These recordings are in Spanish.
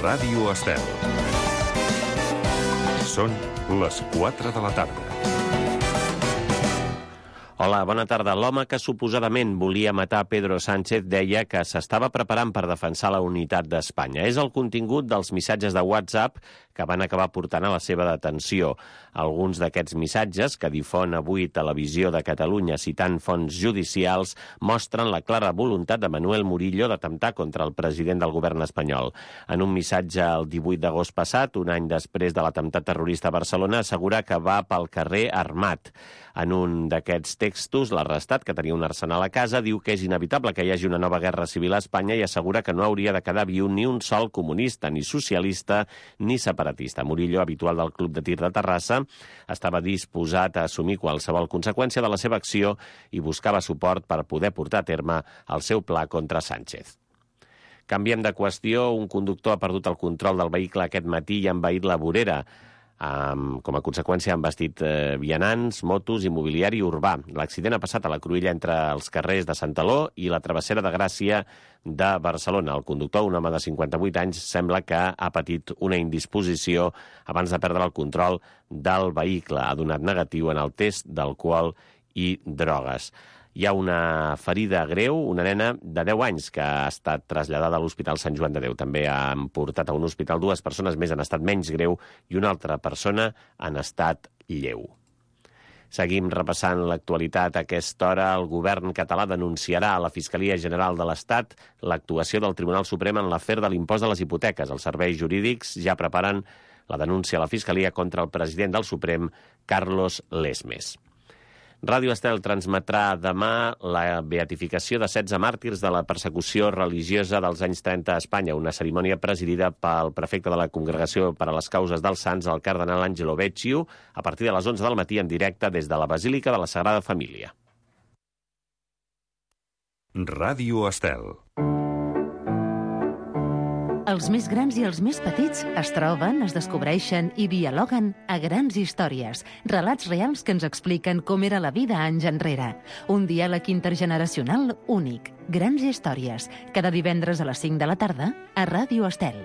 Ràdio Estel. Són les 4 de la tarda. Hola, bona tarda. L'home que suposadament volia matar Pedro Sánchez deia que s'estava preparant per defensar la unitat d'Espanya. És el contingut dels missatges de WhatsApp que van acabar portant a la seva detenció. Alguns d'aquests missatges, que difon avui Televisió de Catalunya citant fonts judicials, mostren la clara voluntat de Manuel Murillo d'atemptar contra el president del govern espanyol. En un missatge el 18 d'agost passat, un any després de l'atemptat terrorista a Barcelona, assegura que va pel carrer armat. En un d'aquests textos, l'arrestat, que tenia un arsenal a casa, diu que és inevitable que hi hagi una nova guerra civil a Espanya i assegura que no hauria de quedar viu ni un sol comunista, ni socialista, ni separatista. Murillo, habitual del Club de Tir de Terrassa, estava disposat a assumir qualsevol conseqüència de la seva acció i buscava suport per poder portar a terme el seu pla contra Sánchez. Canviem de qüestió. Un conductor ha perdut el control del vehicle aquest matí i ha envaït la vorera. Com a conseqüència han vestit vianants, motos i mobiliari urbà. L'accident ha passat a la cruïlla entre els carrers de Santaló i la travessera de Gràcia de Barcelona. El conductor, un home de 58 anys, sembla que ha patit una indisposició abans de perdre el control del vehicle. Ha donat negatiu en el test d'alcohol i drogues. Hi ha una ferida greu, una nena de 10 anys que ha estat traslladada a l'Hospital Sant Joan de Déu. També han portat a un hospital 2 persones més en estat menys greu i una altra persona en estat lleu. Seguim repassant l'actualitat. A aquesta hora el govern català denunciarà a la Fiscalia General de l'Estat l'actuació del Tribunal Suprem en l'afer de l'impost de les hipoteques. Els serveis jurídics ja preparen la denúncia a la Fiscalia contra el president del Suprem, Carlos Lesmes. Ràdio Estel transmetrà demà la beatificació de 16 màrtirs de la persecució religiosa dels anys 30 a Espanya, una cerimònia presidida pel prefecte de la Congregació per a les Causes dels Sants, el cardenal Angelo Becciu, a partir de les 11 del matí en directe des de la Basílica de la Sagrada Família. Ràdio Estel. Els més grans i els més petits es troben, es descobreixen i dialoguen a Grans Històries, relats reals que ens expliquen com era la vida anys enrere. Un diàleg intergeneracional únic. Grans Històries, cada divendres a les 5 de la tarda a Ràdio Estel.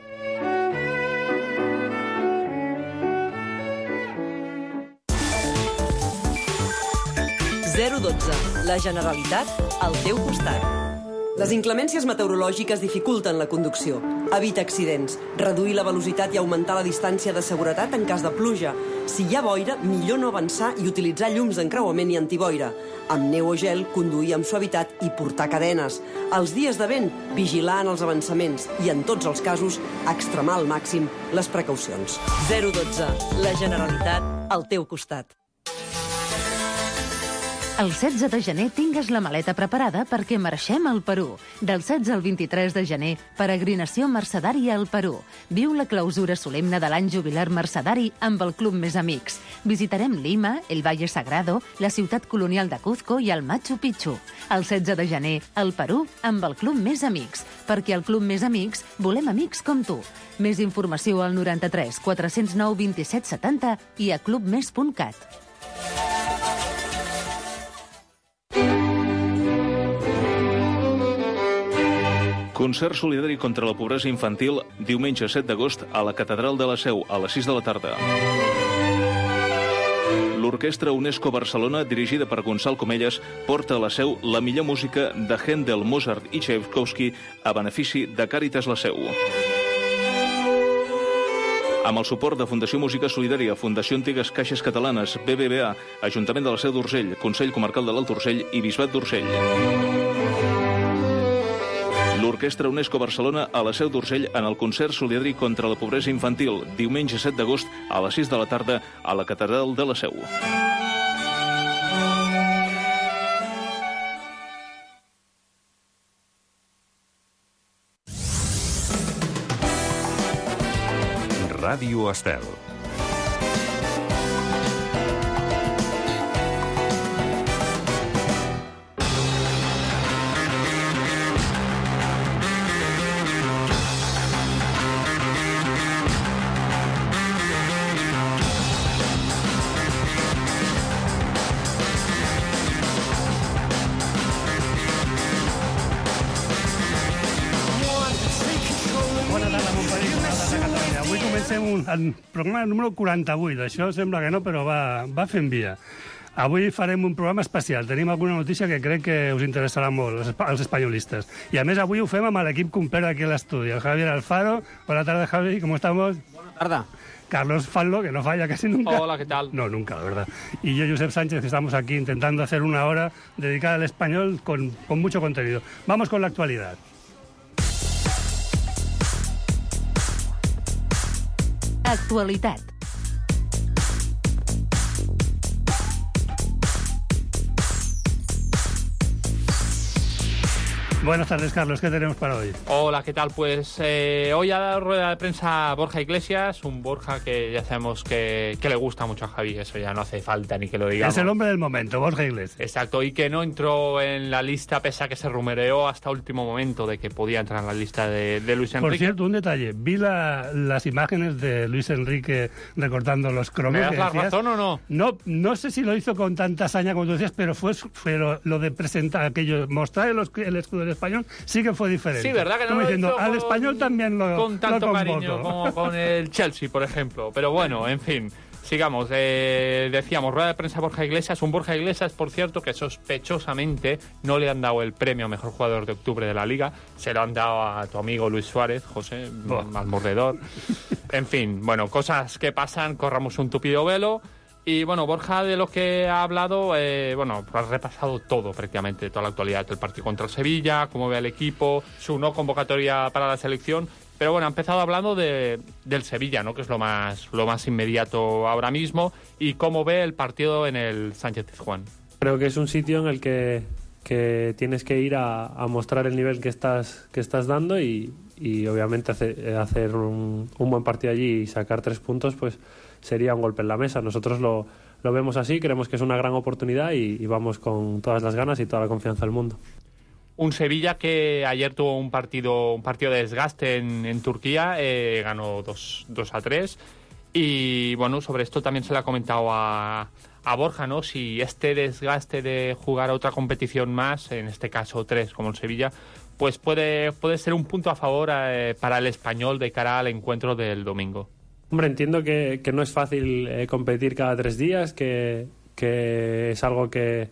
La Generalitat al teu costat. Les inclemències meteorològiques dificulten la conducció. Evita accidents, reduir la velocitat i augmentar la distància de seguretat en cas de pluja. Si hi ha boira, millor no avançar i utilitzar llums d'encreuament i antiboira. Amb neu o gel, conduir amb suavitat i portar cadenes. Els dies de vent, vigilar en els avançaments i, en tots els casos, extremar al màxim les precaucions. 012. La Generalitat al teu costat. El 16 de gener tingues la maleta preparada perquè marxem al Perú. Del 16 al 23 de gener, peregrinació mercedària al Perú. Viu la clausura solemne de l'any jubilar mercedari amb el Club Més Amics. Visitarem Lima, el Valle Sagrado, la ciutat colonial de Cuzco i el Machu Picchu. El 16 de gener, al Perú, amb el Club Més Amics. Perquè al Club Més Amics volem amics com tu. Més informació al 93 409 27 70 i a clubmes.cat. Concert solidari contra la pobresa infantil diumenge 7 d'agost a la Catedral de la Seu a les 6 de la tarda. L'Orquestra UNESCO Barcelona, dirigida per Gonçal Comelles, porta a la Seu la millor música de Händel, Mozart i Tchaikovsky a benefici de Càritas la Seu. Amb el suport de Fundació Música Solidària, Fundació Antigues Caixes Catalanes, BBVA, Ajuntament de la Seu d'Urgell, Consell Comarcal de l'Alt Urgell i Bisbat d'Urgell. L'Orquestra UNESCO Barcelona a la Seu d'Urgell en el concert solidari contra la pobresa infantil, diumenge 7 d'agost a les 6 de la tarda a la Catedral de la Seu. Ràdio Estel. Avui comencem el programa número 48. Això sembla que no, però va fent via. Avui farem un programa especial. Tenim alguna notícia que crec que us interessarà molt, als espanyolistes. I a més, avui ho fem amb l'equip complet aquí a l'estudi. El Javier Alfaro. Buenas tardes, Javi. ¿Cómo estamos? Buenas tardes. Carlos Fallo, que no falla casi nunca. Hola, ¿qué tal? No, nunca, la verdad. Y yo, Josep Sánchez, que estamos aquí intentando hacer una hora dedicada al español con mucho contenido. Vamos con la actualidad. Actualitat. Buenas tardes, Carlos. ¿Qué tenemos para hoy? Hola, ¿qué tal? Pues hoy ha dado rueda de prensa Borja Iglesias, un Borja que ya sabemos que le gusta mucho a Javi, eso ya no hace falta ni que lo digamos. Es el hombre del momento, Borja Iglesias. Exacto, y que no entró en la lista pese a que se rumoreó hasta último momento de que podía entrar en la lista de Luis Enrique. Por cierto, un detalle, vi las imágenes de Luis Enrique recortando los cromos. ¿Me das la razón o no? No sé si lo hizo con tanta hazaña como tú decías, pero fue lo de presentar aquello, mostrar el escudo del español, sí que fue diferente. Sí, ¿verdad? Que no como lo diciendo, hizo al español también con tanto lo cariño como con el Chelsea, por ejemplo. Pero bueno, en fin, sigamos. Decíamos, rueda de prensa Borja Iglesias. Un Borja Iglesias, por cierto, que sospechosamente no le han dado el premio a mejor jugador de octubre de la Liga. Se lo han dado a tu amigo Luis Suárez, José, al mordedor. En fin, bueno, cosas que pasan, corramos un tupido velo. Y bueno, Borja, de lo que ha hablado, ha repasado todo prácticamente, toda la actualidad del partido contra el Sevilla, cómo ve al equipo, su no convocatoria para la selección. Pero bueno, ha empezado hablando del Sevilla, ¿no? Que es lo más inmediato ahora mismo, y cómo ve el partido en el Sánchez-Pizjuán. Creo que es un sitio en el que tienes que ir a mostrar el nivel que estás dando y obviamente hacer un buen partido allí y sacar 3 puntos, pues sería un golpe en la mesa. Nosotros lo vemos así, creemos que es una gran oportunidad y vamos con todas las ganas y toda la confianza del mundo. Un Sevilla que ayer tuvo un partido de desgaste en Turquía, ganó 2-3. Y bueno, sobre esto también se le ha comentado a Borja, ¿no? Si este desgaste de jugar a otra competición más, en este caso 3 como el Sevilla, pues puede ser un punto a favor para el Español de cara al encuentro del domingo. Hombre, entiendo que no es fácil competir cada 3 días, que es algo que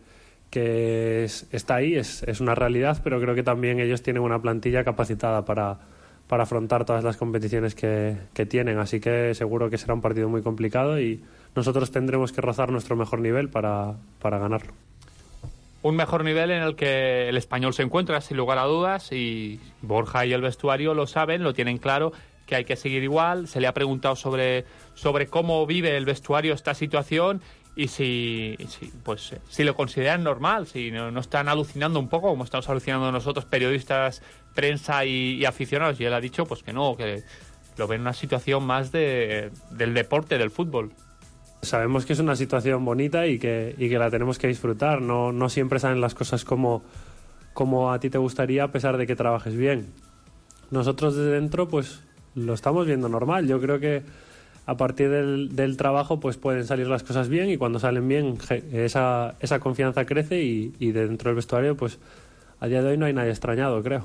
está ahí, es una realidad, pero creo que también ellos tienen una plantilla capacitada para afrontar todas las competiciones que tienen, así que seguro que será un partido muy complicado y nosotros tendremos que rozar nuestro mejor nivel para ganarlo. Un mejor nivel en el que el Español se encuentra, sin lugar a dudas, y Borja y el vestuario lo saben, lo tienen claro, que hay que seguir igual. Se le ha preguntado sobre cómo vive el vestuario esta situación y si lo consideran normal, si no están alucinando un poco como estamos alucinando nosotros, periodistas, prensa y aficionados. Y él ha dicho pues que no, que lo ven una situación más del deporte, del fútbol. Sabemos que es una situación bonita y que la tenemos que disfrutar. No siempre salen las cosas como a ti te gustaría, a pesar de que trabajes bien. Nosotros desde dentro pues lo estamos viendo normal. Yo creo que a partir del trabajo pues pueden salir las cosas bien y cuando salen bien esa confianza crece y dentro del vestuario pues a día de hoy no hay nadie extrañado, creo.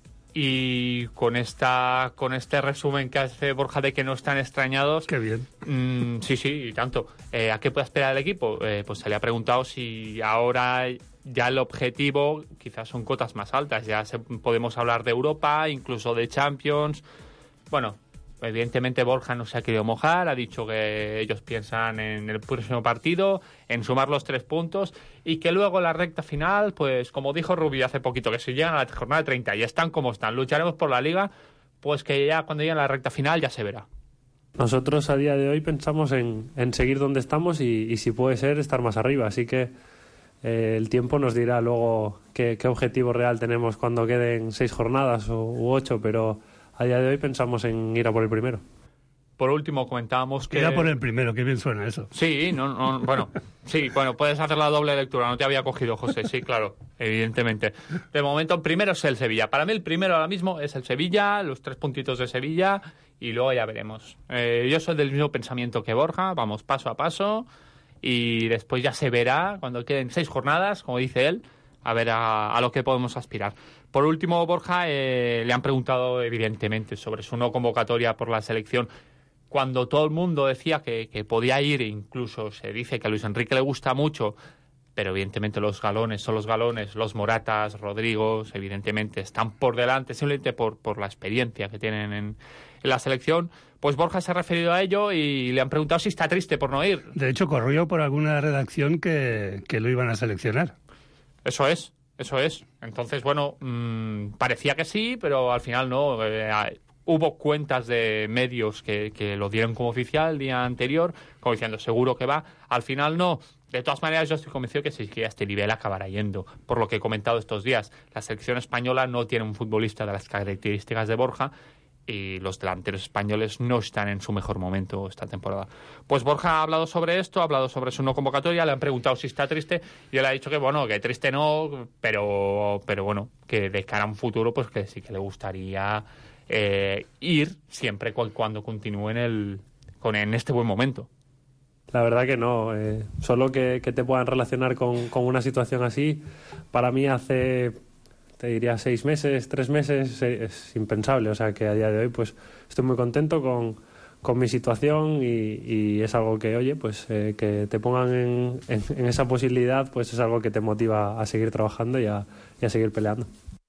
Y con este resumen que hace Borja de que no están extrañados... ¡Qué bien! Sí, y tanto. ¿A qué puede esperar el equipo? Pues se le ha preguntado si ahora ya el objetivo quizás son cotas más altas. Ya podemos hablar de Europa, incluso de Champions. Bueno, evidentemente Borja no se ha querido mojar, ha dicho que ellos piensan en el próximo partido, en sumar los 3 puntos y que luego la recta final, pues como dijo Rubio hace poquito, que si llegan a la jornada 30 y están como están, lucharemos por la Liga, pues que ya cuando lleguen a la recta final ya se verá. Nosotros a día de hoy pensamos en seguir donde estamos y si puede ser estar más arriba, así que el tiempo nos dirá luego qué objetivo real tenemos cuando queden 6 jornadas u 8, pero a día de hoy pensamos en ir a por el primero. Por último, comentábamos que... Ir a por el primero, qué bien suena eso. Sí, bueno, puedes hacer la doble lectura, no te había cogido, José, sí, claro, evidentemente. De momento, el primero es el Sevilla. Para mí el primero ahora mismo es el Sevilla, los 3 puntitos de Sevilla, y luego ya veremos. Yo soy del mismo pensamiento que Borja, vamos paso a paso, y después ya se verá, cuando queden 6 jornadas, como dice él, a ver a lo que podemos aspirar. Por último, Borja, le han preguntado evidentemente sobre su no convocatoria por la selección. Cuando todo el mundo decía que podía ir, incluso se dice que a Luis Enrique le gusta mucho, pero evidentemente los galones son los galones, los Moratas, Rodrigos, evidentemente están por delante, simplemente por la experiencia que tienen en la selección. Pues Borja se ha referido a ello y le han preguntado si está triste por no ir. De hecho, corrió por alguna redacción que lo iban a seleccionar. Eso es. Entonces, bueno, parecía que sí, pero al final no. Hubo cuentas de medios que lo dieron como oficial el día anterior, como diciendo seguro que va. Al final no. De todas maneras, yo estoy convencido que si a este nivel acabará yendo. Por lo que he comentado estos días, la selección española no tiene un futbolista de las características de Borja y los delanteros españoles no están en su mejor momento esta temporada. Pues Borja ha hablado sobre esto, ha hablado sobre su no convocatoria, le han preguntado si está triste y él ha dicho que bueno, que triste no, pero bueno, que de cara a un futuro pues que sí que le gustaría ir siempre cuando continúe en este buen momento. La verdad que no, solo que te puedan relacionar con una situación así, para mí hace, te diría 6 meses, 3 meses, es impensable. O sea que a día de hoy pues estoy muy contento con mi situación y es algo que, oye, pues que te pongan en esa posibilidad, pues es algo que te motiva a seguir trabajando y a seguir peleando.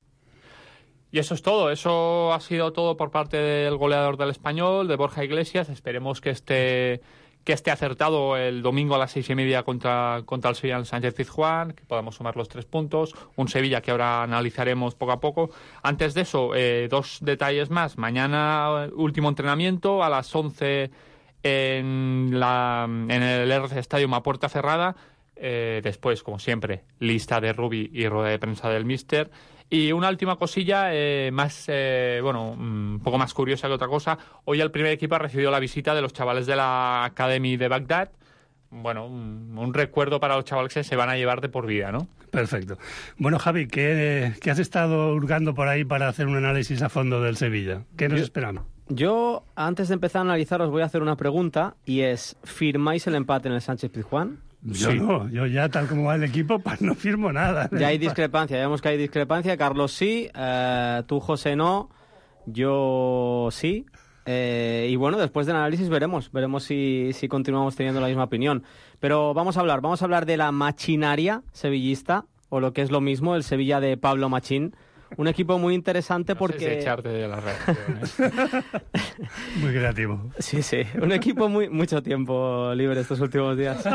Y eso es todo, eso ha sido todo por parte del goleador del Español, de Borja Iglesias. Esperemos que esté acertado el domingo a las 6:30 contra el Sevilla en Sánchez-Pizjuán, que podamos sumar los 3 puntos. Un Sevilla que ahora analizaremos poco a poco. Antes de eso, 2 detalles más. Mañana, último entrenamiento a las 11 en el RC Stadium a puerta cerrada. Después, como siempre, lista de Rubi y rueda de prensa del míster. Y una última cosilla, un poco más curiosa que otra cosa. Hoy el primer equipo ha recibido la visita de los chavales de la Academy de Bagdad. Bueno, un recuerdo para los chavales que se van a llevar de por vida, ¿no? Perfecto. Bueno, Javi, ¿qué has estado hurgando por ahí para hacer un análisis a fondo del Sevilla? ¿Qué nos esperamos? Yo, antes de empezar a analizar, os voy a hacer una pregunta y es, ¿firmáis el empate en el Sánchez-Pizjuán? Yo sí. No, yo ya tal como va el equipo, pues no firmo nada. Ya hay discrepancia, ya vemos que hay discrepancia. Carlos sí, tú José no, yo sí. Y bueno, después del análisis veremos si continuamos teniendo la misma opinión. Pero vamos a hablar de la maquinaria sevillista, o lo que es lo mismo, el Sevilla de Pablo Machín. Un equipo muy interesante porque... No sé si echarte de la redacción, Muy creativo. Sí, un equipo mucho tiempo libre estos últimos días.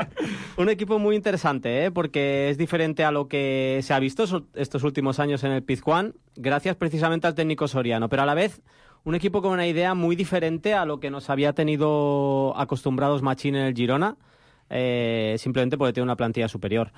Un equipo muy interesante, porque es diferente a lo que se ha visto estos últimos años en el Pizjuán, gracias precisamente al técnico Soriano, pero a la vez un equipo con una idea muy diferente a lo que nos había tenido acostumbrados Machín en el Girona, simplemente porque tiene una plantilla superior.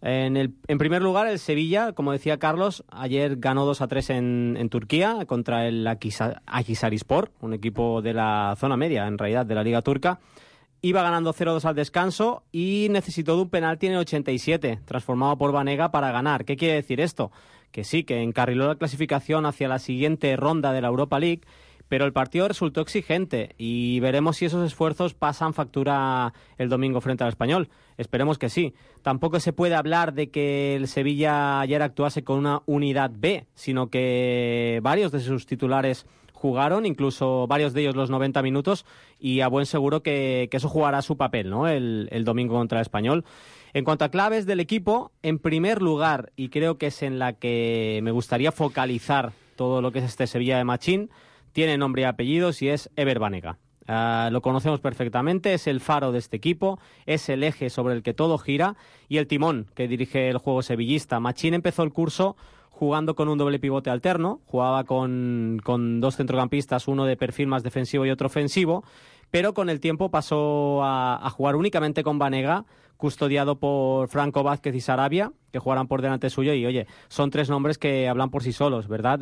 En primer lugar, el Sevilla, como decía Carlos, ayer ganó 2-3 en Turquía contra el Akhisarspor, un equipo de la zona media, en realidad, de la Liga Turca. Iba ganando 0-2 al descanso y necesitó de un penalti en el 87, transformado por Banega para ganar. ¿Qué quiere decir esto? Que sí, que encarriló la clasificación hacia la siguiente ronda de la Europa League, pero el partido resultó exigente y veremos si esos esfuerzos pasan factura el domingo frente al Español. Esperemos que sí. Tampoco se puede hablar de que el Sevilla ayer actuase con una unidad B, sino que varios de sus titulares jugaron, incluso varios de ellos los 90 minutos, y a buen seguro que eso jugará su papel, ¿no? El domingo contra el Español. En cuanto a claves del equipo, en primer lugar, y creo que es en la que me gustaría focalizar todo lo que es este Sevilla de Machín, tiene nombre y apellidos y es Ever Banega. Lo conocemos perfectamente, es el faro de este equipo, es el eje sobre el que todo gira y el timón que dirige el juego sevillista. Machín empezó el curso jugando con un doble pivote alterno, jugaba con 2 centrocampistas, uno de perfil más defensivo y otro ofensivo, pero con el tiempo pasó a jugar únicamente con Banega, custodiado por Franco Vázquez y Sarabia, que jugarán por delante suyo y, oye, son 3 nombres que hablan por sí solos, ¿verdad?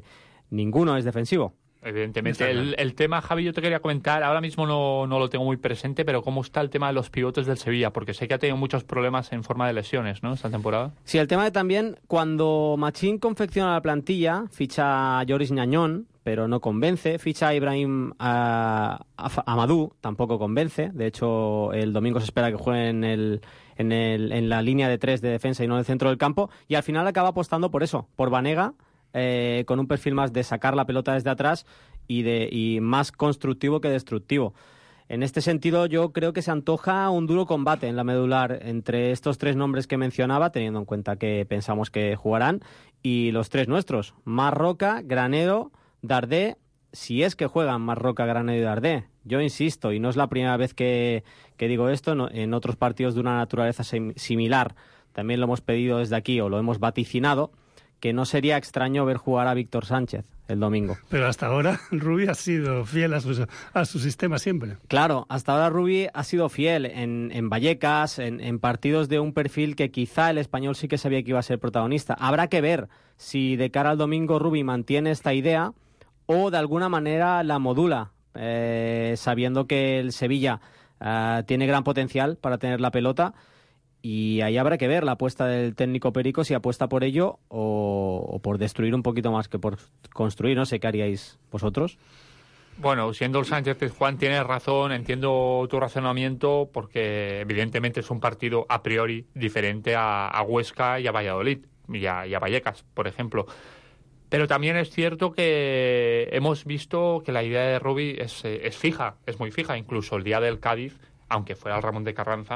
Ninguno es defensivo. Evidentemente. El tema, Javi, yo te quería comentar, ahora mismo no lo tengo muy presente, pero ¿cómo está el tema de los pivotes del Sevilla? Porque sé que ha tenido muchos problemas en forma de lesiones, ¿no?, esta temporada. Sí, el tema de también, cuando Machín confecciona la plantilla, ficha a Joris Ñañón, pero no convence, ficha a Ibrahim Amadou, tampoco convence, de hecho el domingo se espera que juegue en en la línea de 3 de defensa y no en el centro del campo, y al final acaba apostando por eso, por Banega, con un perfil más de sacar la pelota desde atrás y más constructivo que destructivo. En este sentido, yo creo que se antoja un duro combate en la medular entre estos 3 nombres que mencionaba, teniendo en cuenta que pensamos que jugarán, y los 3 nuestros, Marroca, Granero, Dardé, si es que juegan Marroca, Granero y Dardé. Yo insisto, y no es la primera vez que digo esto, en otros partidos de una naturaleza similar, también lo hemos pedido desde aquí o lo hemos vaticinado, que no sería extraño ver jugar a Víctor Sánchez el domingo. Pero hasta ahora Rubi ha sido fiel a su sistema siempre. Claro, hasta ahora Rubi ha sido fiel en Vallecas, en partidos de un perfil que quizá el Español sí que sabía que iba a ser protagonista. Habrá que ver si de cara al domingo Rubi mantiene esta idea o de alguna manera la modula, sabiendo que el Sevilla tiene gran potencial para tener la pelota. Y ahí habrá que ver la apuesta del técnico Perico, si apuesta por ello o por destruir un poquito más que por construir. No sé qué haríais vosotros. Bueno, siendo el Sánchez Pizjuán, tienes razón, entiendo tu razonamiento, porque evidentemente es un partido a priori diferente a Huesca y a Valladolid y a Vallecas, por ejemplo. Pero también es cierto que hemos visto que la idea de Rubi es fija, es muy fija. Incluso el día del Cádiz, aunque fuera el Ramón de Carranza,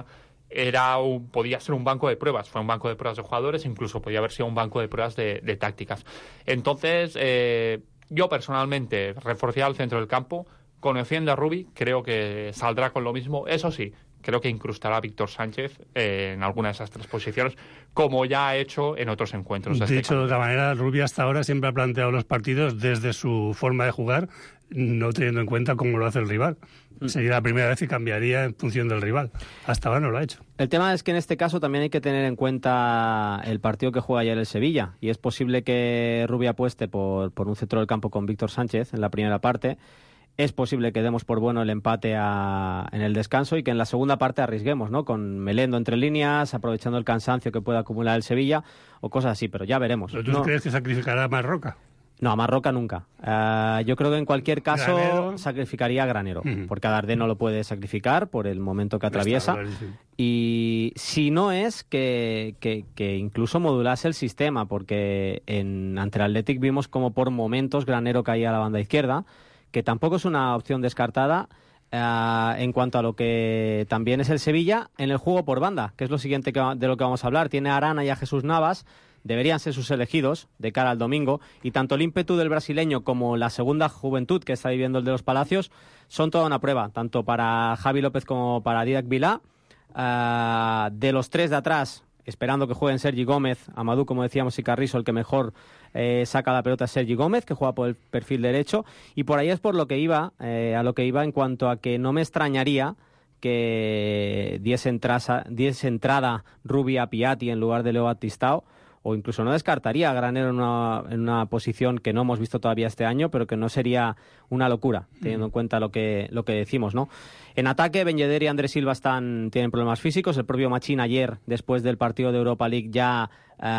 podía ser un banco de pruebas. Fue un banco de pruebas de jugadores, incluso podía haber sido un banco de pruebas de tácticas. Entonces, yo personalmente reforzaría el centro del campo. Conociendo a Rubi, creo que saldrá con lo mismo. Eso sí, creo que incrustará a Víctor Sánchez en alguna de esas 3 posiciones, como ya ha hecho en otros encuentros. De otra manera, Rubi hasta ahora siempre ha planteado los partidos desde su forma de jugar, no teniendo en cuenta cómo lo hace el rival. Sería la primera vez que cambiaría en función del rival. Hasta ahora no lo ha hecho. El tema es que en este caso también hay que tener en cuenta el partido que juega ayer el Sevilla, y es posible que Rubi apueste por un centro del campo con Víctor Sánchez en la primera parte. Es posible que demos por bueno el empate en el descanso y que en la segunda parte arriesguemos, ¿no? Con Melendo entre líneas, aprovechando el cansancio que pueda acumular el Sevilla o cosas así, pero ya veremos. ¿Pero tú crees que sacrificará a Marroca? No, a Marroca nunca. Yo creo que en cualquier caso Granero sacrificaría a Granero, porque a Dardé no lo puede sacrificar por el momento que atraviesa. Y si no es que incluso modulase el sistema, porque ante el Athletic vimos como por momentos Granero caía a la banda izquierda, que tampoco es una opción descartada en cuanto a lo que también es el Sevilla en el juego por banda, que es lo siguiente de lo que vamos a hablar. Tiene a Arana y a Jesús Navas, deberían ser sus elegidos de cara al domingo, y tanto el ímpetu del brasileño como la segunda juventud que está viviendo el de los Palacios son toda una prueba, tanto para Javi López como para Didac Vilá. De los 3 de atrás, esperando que jueguen Sergi Gómez, Amadou, como decíamos, y Carrizo, el que mejor saca la pelota es Sergi Gómez, que juega por el perfil derecho, y por ahí es por lo que iba, a lo que iba en cuanto a que no me extrañaría que diese entrada Rubi a Piatti en lugar de Leo Batistao, o incluso no descartaría a Granero en una posición que no hemos visto todavía este año, pero que no sería una locura, teniendo en cuenta lo que decimos, ¿no? En ataque, Ben Yedder y Andrés Silva tienen problemas físicos. El propio Machín ayer, después del partido de Europa League, ya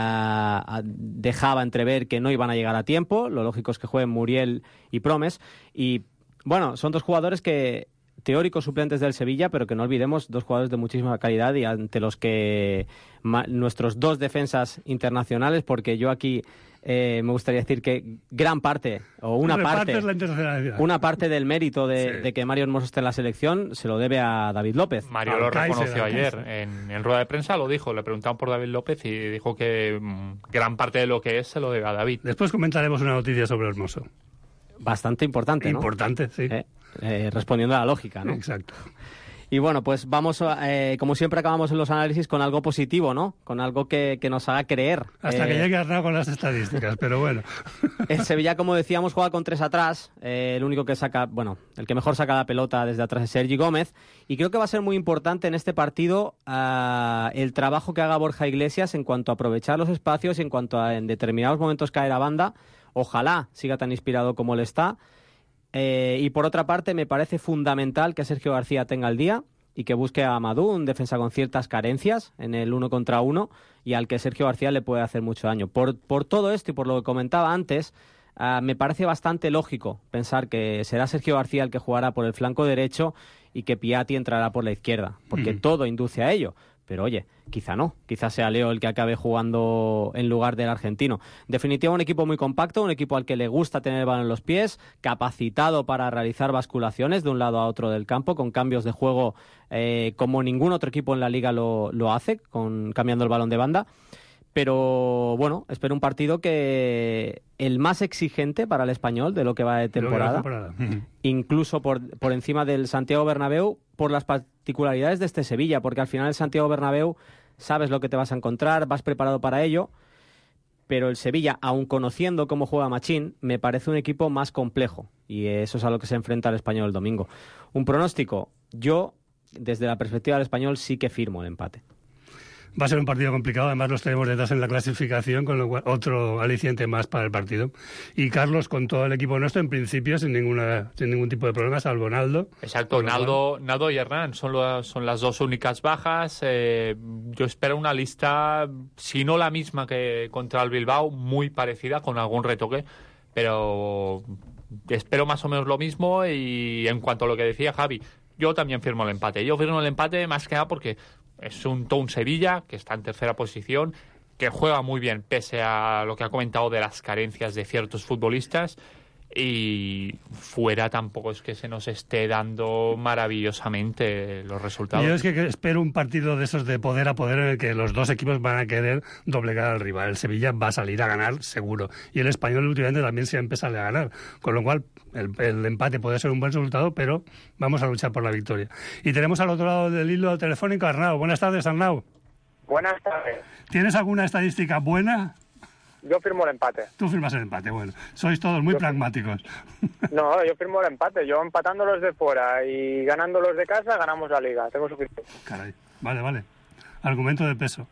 dejaba entrever que no iban a llegar a tiempo. Lo lógico es que jueguen Muriel y Promes. Y, bueno, son 2 jugadores teóricos suplentes del Sevilla, pero que no olvidemos, 2 jugadores de muchísima calidad y ante los que nuestros 2 defensas internacionales, porque yo aquí me gustaría decir que gran parte, o una parte del mérito de que Mario Hermoso esté en la selección se lo debe a David López. Mario lo reconoció ayer en rueda de prensa, lo dijo, le preguntaron por David López y dijo que gran parte de lo que es se lo debe a David. Después comentaremos una noticia sobre Hermoso. Bastante importante, ¿no? Importante, sí. Respondiendo a la lógica, ¿no? Exacto. Y bueno, pues vamos, como siempre acabamos en los análisis con algo positivo, ¿no? Con algo que nos haga creer. Hasta que llegue Arnau con las estadísticas, pero bueno. El Sevilla, como decíamos, juega con 3 atrás. El único que el que mejor saca la pelota desde atrás es Sergi Gómez. Y creo que va a ser muy importante en este partido el trabajo que haga Borja Iglesias en cuanto a aprovechar los espacios y en cuanto a en determinados momentos caer a banda. Ojalá siga tan inspirado como él está. Y por otra parte, me parece fundamental que Sergio García tenga el día y que busque a Amadou, un defensa con ciertas carencias en el 1 contra 1 y al que Sergio García le puede hacer mucho daño. Por todo esto y por lo que comentaba antes, me parece bastante lógico pensar que será Sergio García el que jugará por el flanco derecho y que Piatti entrará por la izquierda, porque todo induce a ello. Pero oye, quizá no. Quizá sea Leo el que acabe jugando en lugar del argentino. En definitiva, un equipo muy compacto, un equipo al que le gusta tener el balón en los pies, capacitado para realizar basculaciones de un lado a otro del campo, con cambios de juego como ningún otro equipo en la Liga lo hace, cambiando el balón de banda. Pero bueno, espero un partido que el más exigente para el Español de lo que va de temporada. Incluso por encima del Santiago Bernabéu, por las particularidades de este Sevilla, porque al final el Santiago Bernabéu sabes lo que te vas a encontrar, vas preparado para ello, pero el Sevilla, aun conociendo cómo juega Machín, me parece un equipo más complejo, y eso es a lo que se enfrenta el Español el domingo. Un pronóstico, yo, desde la perspectiva del Español, sí que firmo el empate. Va a ser un partido complicado, además los tenemos detrás en la clasificación, con lo cual otro aliciente más para el partido. Y Carlos, con todo el equipo nuestro, en principio, sin ningún tipo de problema, salvo Naldo. Exacto, Naldo y Hernán son las dos únicas bajas. Yo espero una lista, si no la misma que contra el Bilbao, muy parecida, con algún retoque, pero espero más o menos lo mismo. Y en cuanto a lo que decía Javi, yo también firmo el empate. Yo firmo el empate más que nada porque es un Sevilla que está en tercera posición, que juega muy bien pese a lo que ha comentado de las carencias de ciertos futbolistas, y fuera tampoco es que se nos esté dando maravillosamente los resultados. Yo es que espero un partido de esos de poder a poder, en el que los dos equipos van a querer doblegar al rival. El Sevilla va a salir a ganar seguro, y el Español últimamente también se va a empezar a ganar, con lo cual el empate puede ser un buen resultado, pero vamos a luchar por la victoria. Y tenemos al otro lado del hilo telefónico a Arnau. Buenas tardes, Arnau. Buenas tardes. ¿Tienes alguna estadística buena? Yo firmo el empate. Tú firmas el empate, bueno. Sois todos muy pragmáticos. No, yo firmo el empate. Yo empatando los de fuera y ganando los de casa, ganamos la Liga. Tengo suficiente. Caray, vale. Argumento de peso.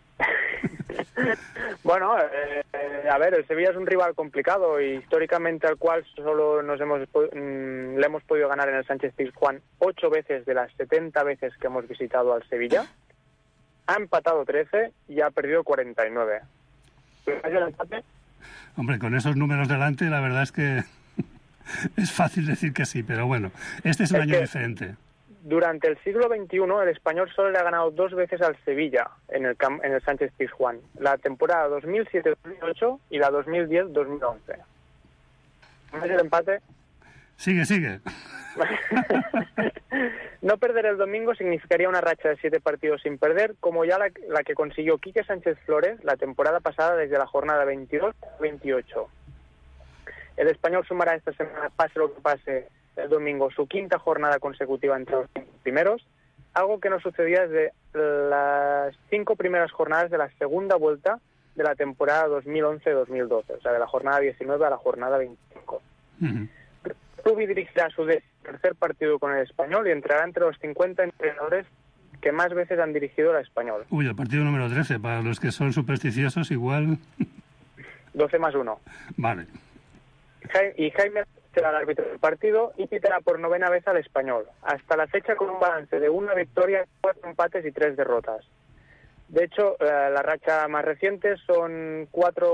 Bueno, a ver, el Sevilla es un rival complicado y históricamente al cual solo le hemos podido ganar en el Sánchez-Pizjuán 8 veces de las 70 veces que hemos visitado al Sevilla. Ha empatado 13 y ha perdido 49. ¿El empate? Hombre, con esos números delante, la verdad es que es fácil decir que sí, pero bueno, este es un año diferente. Durante el siglo XXI, el Español solo le ha ganado 2 veces al Sevilla en el Sánchez-Pizjuán. La temporada 2007-2008 y la 2010-2011. ¿No es el empate? Sigue. No perder el domingo significaría una racha de 7 partidos sin perder, como ya la que consiguió Quique Sánchez Flores la temporada pasada desde la jornada 22 a 28. El Español sumará esta semana, pase lo que pase, el domingo, su 5ª jornada consecutiva entre los 5 primeros, algo que no sucedía desde las 5 primeras jornadas de la segunda vuelta de la temporada 2011-2012, o sea, de la jornada 19 a la jornada 25. Rubi dirigirá su tercer partido con el Español y entrará entre los 50 entrenadores que más veces han dirigido al Español. Uy, el partido número 13, para los que son supersticiosos, igual 12 más 1. Vale. Y Jaime será el árbitro del partido y pitará por 9ª vez al Español, hasta la fecha con un balance de 1 victoria, 4 empates y 3 derrotas. De hecho, la racha más reciente son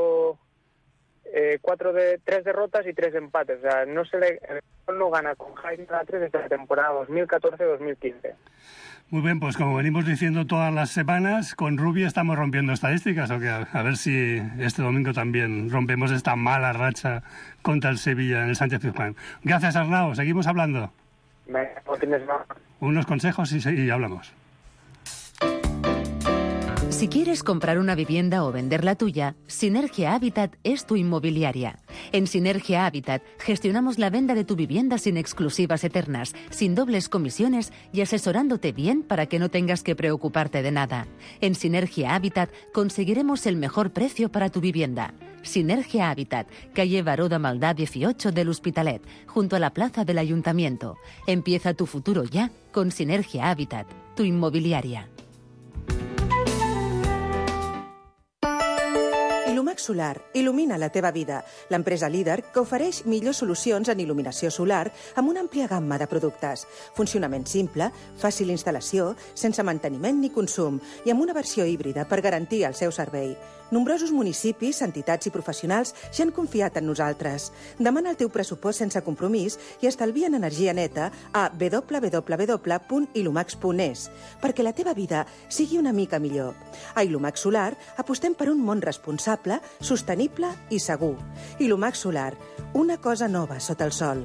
3 derrotas y 3 empates. O sea, no gana con Jaime Latre desde la temporada 2014-2015. Muy bien, pues como venimos diciendo todas las semanas, con Rubi estamos rompiendo estadísticas, o que a ver si este domingo también rompemos esta mala racha contra el Sevilla en el Sánchez-Pizjuán. Gracias, Arnau. Seguimos hablando. No tienes más. Unos consejos y hablamos. Si quieres comprar una vivienda o vender la tuya, Sinergia Habitat es tu inmobiliaria. En Sinergia Habitat gestionamos la venta de tu vivienda sin exclusivas eternas, sin dobles comisiones y asesorándote bien para que no tengas que preocuparte de nada. En Sinergia Habitat conseguiremos el mejor precio para tu vivienda. Sinergia Habitat, calle Baró de Maldà 18 del Hospitalet, junto a la plaza del Ayuntamiento. Empieza tu futuro ya con Sinergia Habitat, tu inmobiliaria. Ilumax Solar il·lumina la teva vida. L'empresa líder que ofereix millors solucions en il·luminació solar amb una àmplia gamma de productes. Funcionament simple, fàcil instal·lació, sense manteniment ni consum i amb una versió híbrida per garantir el seu servei. Nombrosos municipis, entitats i professionals ja han confiat en nosaltres. Demana el teu pressupost sense compromís i estalvia en energia neta a www.ilumax.es perquè la teva vida sigui una mica millor. A Ilumax Solar apostem per un món responsable, sostenible i segur. Ilumax Solar, una cosa nova sota el sol.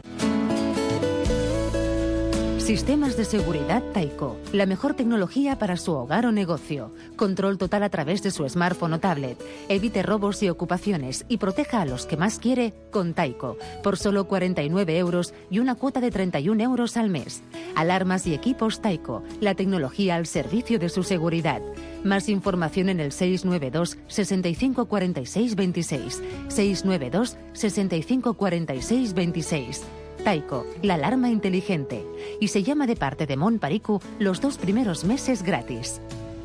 Sistemas de seguridad Taiko, la mejor tecnología para su hogar o negocio. Control total a través de su smartphone o tablet. Evite robos y ocupaciones y proteja a los que más quiere con Taiko, por solo 49 euros y una cuota de 31 euros al mes. Alarmas y equipos Taiko, la tecnología al servicio de su seguridad. Más información en el 692 65 46 26. 692 65 46 26. Taiko, la alarma inteligente. Y se llama de parte de Montparicu los 2 primeros meses gratis.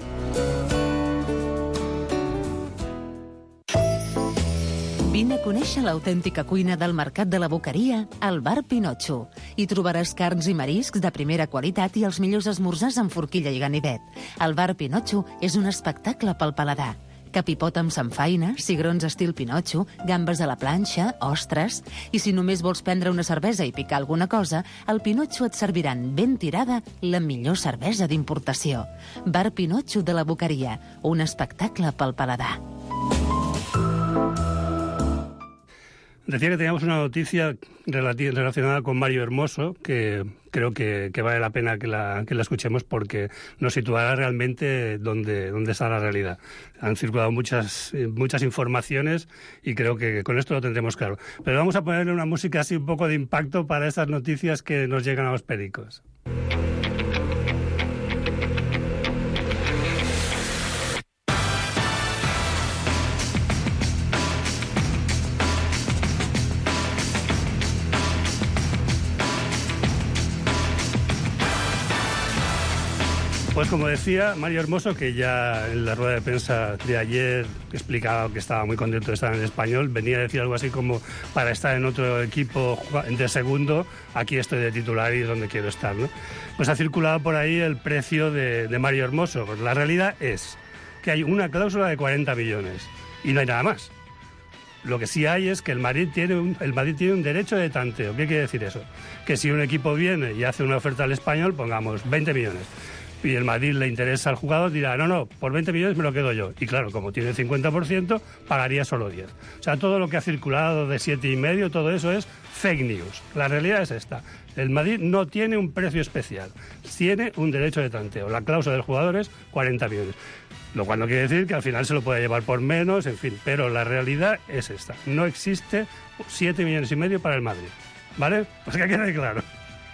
Vine a conèixer l'autèntica cuina del Mercat de la Boqueria al Bar Pinotxo. Hi trobaràs carns i mariscs de primera qualitat i els millors esmorzars amb forquilla i ganivet. El Bar Pinotxo és un espectacle pel paladar. Capipot amb samfaina, cigrons estil Pinotxo, gambes a la planxa, ostres... I si només vols prendre una cervesa i picar alguna cosa, al Pinotxo et serviran ben tirada la millor cervesa d'importació. Bar Pinotxo de la Boqueria, un espectacle pel paladar. Decía que teníamos una noticia relacionada con Mario Hermoso, que creo que vale la pena que la escuchemos porque nos situará realmente donde está la realidad. Han circulado muchas informaciones y creo que con esto lo tendremos claro. Pero vamos a ponerle una música así un poco de impacto para estas noticias que nos llegan a los pericos. Pues como decía Mario Hermoso, que ya en la rueda de prensa de ayer explicaba que estaba muy contento de estar en el Español, venía a decir algo así como: para estar en otro equipo de segundo, aquí estoy de titular y es donde quiero estar, ¿no? Pues ha circulado por ahí el precio de Mario Hermoso. Pues la realidad es que hay una cláusula de 40 millones y no hay nada más. Lo que sí hay es que el Madrid tiene un derecho de tanteo. ¿Qué quiere decir eso? Que si un equipo viene y hace una oferta al Español, pongamos 20 millones, y el Madrid le interesa al jugador, dirá, no, por 20 millones me lo quedo yo. Y claro, como tiene el 50%, pagaría solo 10. O sea, todo lo que ha circulado de 7,5, todo eso es fake news. La realidad es esta. El Madrid no tiene un precio especial, tiene un derecho de tanteo. La cláusula del jugador es 40 millones. Lo cual no quiere decir que al final se lo pueda llevar por menos, en fin. Pero la realidad es esta. No existe 7,5 millones para el Madrid. ¿Vale? Pues que quede claro.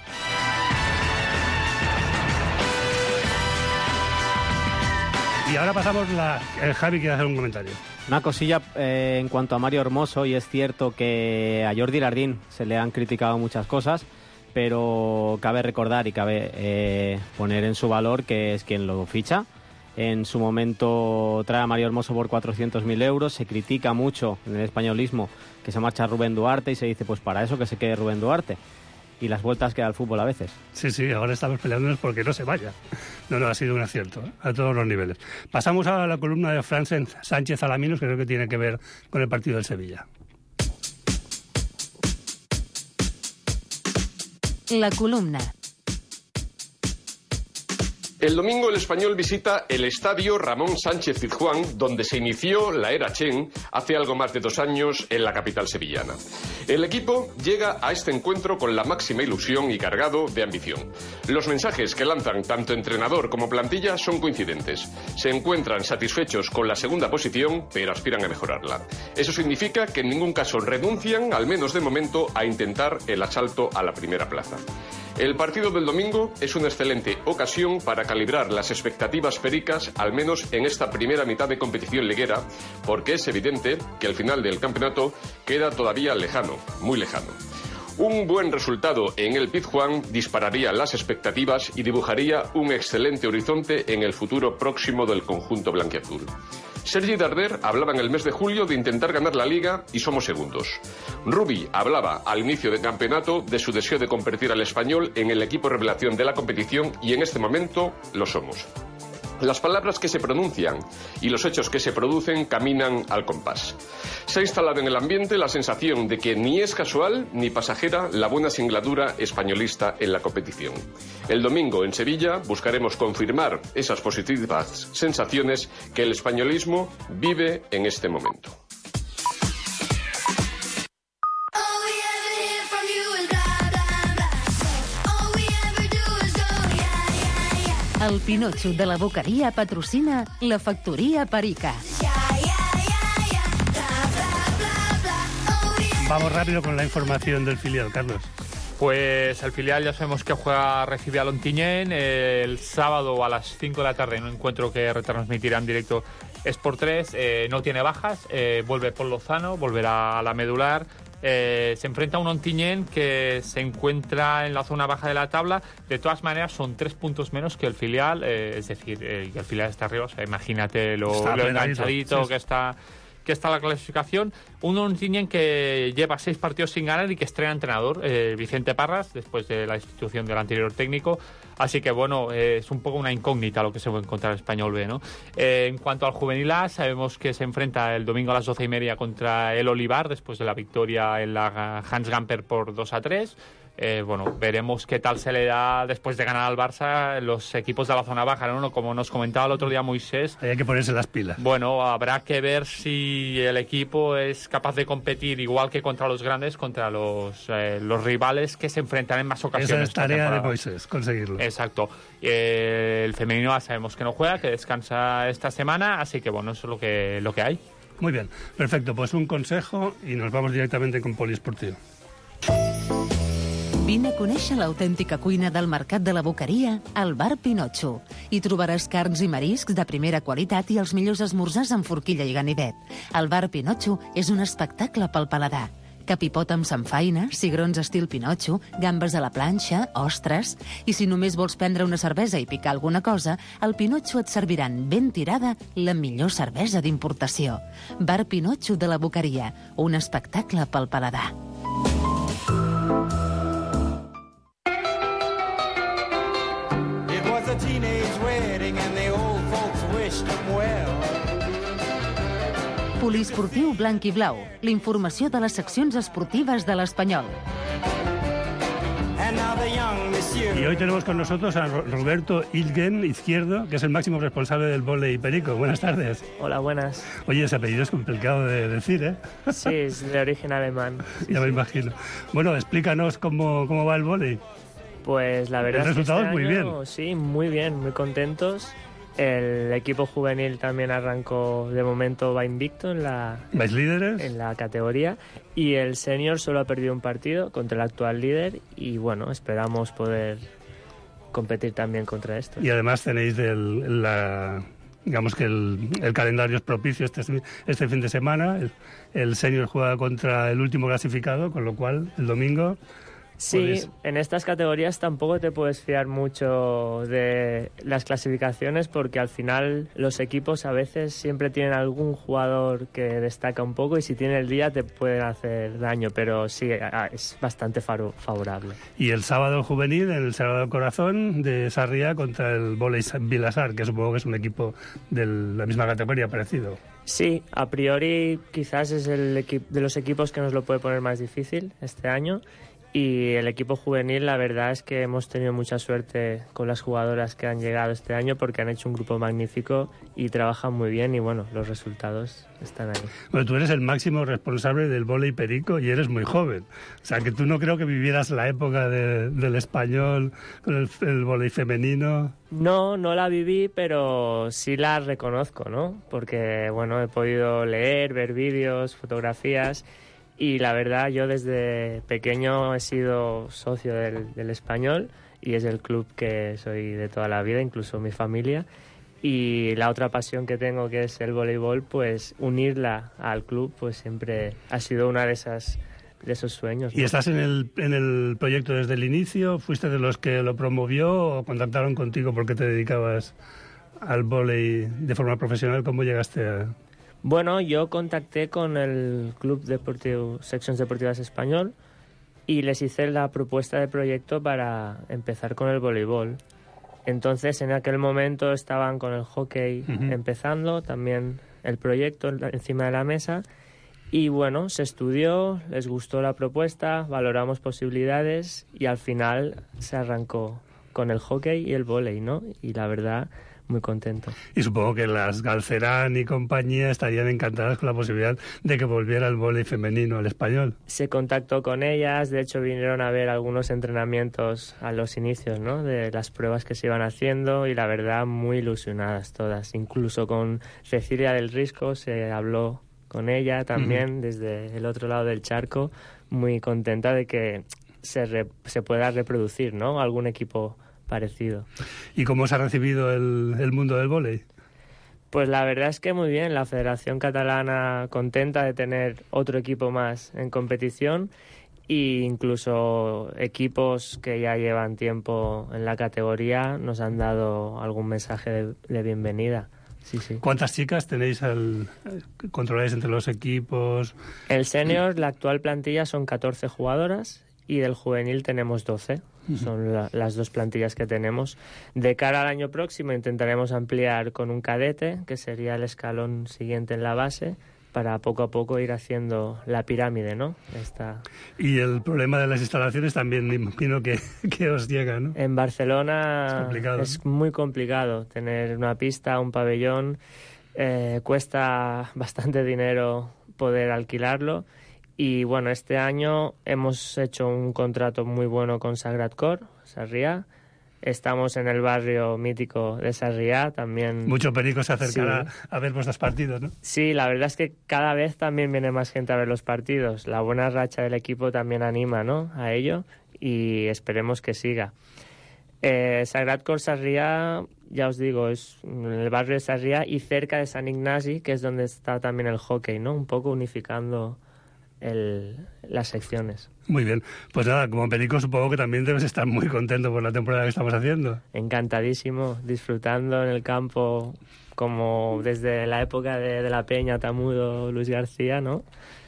Y ahora pasamos Javi quiere hacer un comentario. Una cosilla en cuanto a Mario Hermoso, y es cierto que a Jordi Lardín se le han criticado muchas cosas, pero cabe recordar y cabe poner en su valor que es quien lo ficha. En su momento trae a Mario Hermoso por 400.000 euros, se critica mucho en el españolismo que se marcha Rubén Duarte y se dice, pues para eso que se quede Rubén Duarte. Y las vueltas que da el fútbol a veces. Sí, ahora estamos peleándonos porque no se vaya. No, ha sido un acierto, a todos los niveles. Pasamos ahora a la columna de Fran Sánchez Alaminos, que creo que tiene que ver con el partido del Sevilla. La columna. El domingo el Español visita el estadio Ramón Sánchez Pizjuán, donde se inició la era Chen hace algo más de 2 años en la capital sevillana. El equipo llega a este encuentro con la máxima ilusión y cargado de ambición. Los mensajes que lanzan tanto entrenador como plantilla son coincidentes. Se encuentran satisfechos con la segunda posición, pero aspiran a mejorarla. Eso significa que en ningún caso renuncian, al menos de momento, a intentar el asalto a la primera plaza. El partido del domingo es una excelente ocasión para calibrar las expectativas pericas, al menos en esta primera mitad de competición liguera, porque es evidente que el final del campeonato queda todavía lejano, muy lejano. Un buen resultado en el Pizjuán dispararía las expectativas y dibujaría un excelente horizonte en el futuro próximo del conjunto blanquiazul. Sergi Darder hablaba en el mes de julio de intentar ganar la Liga y somos segundos. Rubi hablaba al inicio del campeonato de su deseo de convertir al Español en el equipo revelación de la competición y en este momento lo somos. Las palabras que se pronuncian y los hechos que se producen caminan al compás. Se ha instalado en el ambiente la sensación de que ni es casual ni pasajera la buena singladura españolista en la competición. El domingo en Sevilla buscaremos confirmar esas positivas sensaciones que el españolismo vive en este momento. El Pinotxo de la Boqueria patrocina la Factoría Perica. Vamos rápido con la información del filial, Carlos. Pues el filial ya sabemos que recibe a Ontinyent el sábado a las 5 de la tarde en un encuentro que retransmitirá en directo Sport 3. No tiene bajas, vuelve Pol Lozano, volverá a la medular. Se enfrenta a un Ontinyent que se encuentra en la zona baja de la tabla. De todas maneras son 3 puntos menos que el filial, es decir, que el filial está arriba. O sea, imagínate lo enganchadito sí, que está la clasificación. Un Ontinyent que lleva 6 partidos sin ganar y que estrena entrenador, Vicente Parras, después de la destitución del anterior técnico. Así que bueno, es un poco una incógnita lo que se va a encontrar el Español B, ¿no? En cuanto al Juvenil A, sabemos que se enfrenta el domingo a las 12:30 contra el Olivar, después de la victoria en la Hans Gamper por 2-3. Bueno, veremos qué tal se le da después de ganar al Barça los equipos de la zona baja, ¿no? Como nos comentaba el otro día Moisés. Hay que ponerse las pilas. Bueno, habrá que ver si el equipo es capaz de competir igual que contra los grandes, contra los rivales que se enfrentan en más ocasiones. Esa es tarea de Moisés, conseguirlo. Exacto. El femenino ya sabemos que no juega, que descansa esta semana, así que bueno, eso es lo que hay. Muy bien, perfecto. Pues un consejo y nos vamos directamente con Poliesportiu. Vine a conèixer l'autèntica cuina del Mercat de la Boqueria al Bar Pinotxo. Hi trobaràs carns i mariscs de primera qualitat i els millors esmorzars amb forquilla i ganivet. El Bar Pinotxo és un espectacle pel paladar. Capipot amb samfaina, cigrons estil Pinotxo, gambes a la planxa, ostres... I si només vols prendre una cervesa i picar alguna cosa, al Pinotxo et serviran ben tirada la millor cervesa d'importació. Bar Pinotxo de la Boqueria, un espectacle pel paladar. Poliesportiu blanc i blau, la informació de les seccions esportives de l'Espanyol. Y hoy tenemos con nosotros a Roberto Ilgen, izquierdo, que es el máximo responsable del vóley Perico. Buenas tardes. Hola, buenas. Oye, ese apellido es complicado de decir, ¿eh? Sí, es de origen alemán. Sí, ya me imagino. Bueno, explícanos cómo va el vóley. Pues la verdad el resultado es que muy bien. Sí, muy bien, muy contentos. El equipo juvenil también arrancó, de momento va invicto en la... ¿Vais líderes? En la categoría. Y el senior solo ha perdido un partido contra el actual líder y bueno, esperamos poder competir también contra esto. Y además tenéis digamos que el calendario es propicio este fin de semana. El senior juega contra el último clasificado, con lo cual el domingo... Sí, en estas categorías tampoco te puedes fiar mucho de las clasificaciones porque al final los equipos a veces siempre tienen algún jugador que destaca un poco y si tiene el día te pueden hacer daño, pero sí, es bastante favorable. Y el sábado juvenil en el Sagrado Corazón de Sarriá contra el Vóley Vilasar, que supongo que es un equipo de la misma categoría parecido. Sí, a priori quizás es el de los equipos que nos lo puede poner más difícil este año. Y el equipo juvenil, la verdad es que hemos tenido mucha suerte con las jugadoras que han llegado este año porque han hecho un grupo magnífico y trabajan muy bien y bueno, los resultados están ahí. Bueno, tú eres el máximo responsable del vóley Perico y eres muy joven. O sea, que tú no creo que vivieras la época del español con el vóley femenino. No la viví, pero sí la reconozco, ¿no? Porque, bueno, he podido leer, ver vídeos, fotografías... Y la verdad, yo desde pequeño he sido socio del Español y es el club que soy de toda la vida, incluso mi familia. Y la otra pasión que tengo, que es el voleibol, pues unirla al club, pues siempre ha sido una de esos sueños, ¿no? ¿Y estás en el proyecto desde el inicio? ¿Fuiste de los que lo promovió o contactaron contigo porque te dedicabas al vóley de forma profesional? ¿Cómo llegaste a...? Bueno, yo contacté con el Club Deportivo Seccions Deportivas Español y les hice la propuesta de proyecto para empezar con el voleibol. Entonces, en aquel momento estaban con el hockey empezando, también el proyecto encima de la mesa. Y bueno, se estudió, les gustó la propuesta, valoramos posibilidades y al final se arrancó con el hockey y el vóley, ¿no? Y la verdad, muy contento. Y supongo que las Galcerán y compañía estarían encantadas con la posibilidad de que volviera el vóley femenino al español. Se contactó con ellas, de hecho vinieron a ver algunos entrenamientos a los inicios, ¿no? De las pruebas que se iban haciendo y la verdad muy ilusionadas todas. Incluso con Cecilia del Risco se habló con ella también desde el otro lado del charco, muy contenta de que se pueda reproducir, ¿no? Algún equipo parecido. ¿Y cómo se ha recibido el mundo del vóley? Pues la verdad es que muy bien, la Federación Catalana contenta de tener otro equipo más en competición e incluso equipos que ya llevan tiempo en la categoría nos han dado algún mensaje de bienvenida. Sí, sí. ¿Cuántas chicas tenéis controláis entre los equipos? El senior, la actual plantilla son 14 jugadoras y del juvenil tenemos 12. Son las dos plantillas que tenemos. De cara al año próximo intentaremos ampliar con un cadete, que sería el escalón siguiente en la base, para poco a poco ir haciendo la pirámide, ¿no? Y el problema de las instalaciones también me imagino que os llega, ¿no? En Barcelona es muy complicado tener una pista, un pabellón. Cuesta bastante dinero poder alquilarlo. Y bueno, este año hemos hecho un contrato muy bueno con Sagrat Cor, Sarriá. Estamos en el barrio mítico de Sarriá también. Mucho perico se acercará a ver vuestros partidos, ¿no? Sí, la verdad es que cada vez también viene más gente a ver los partidos. La buena racha del equipo también anima, ¿no?, a ello y esperemos que siga. Sagrat Cor Sarriá, ya os digo, es en el barrio de Sarriá y cerca de San Ignasi, que es donde está también el hockey, ¿no? Un poco unificando las secciones. Muy bien. Pues nada, como perico supongo que también debes estar muy contento por la temporada que estamos haciendo. Encantadísimo, disfrutando en el campo como desde la época de la Peña, Tamudo, Luis García, ¿no?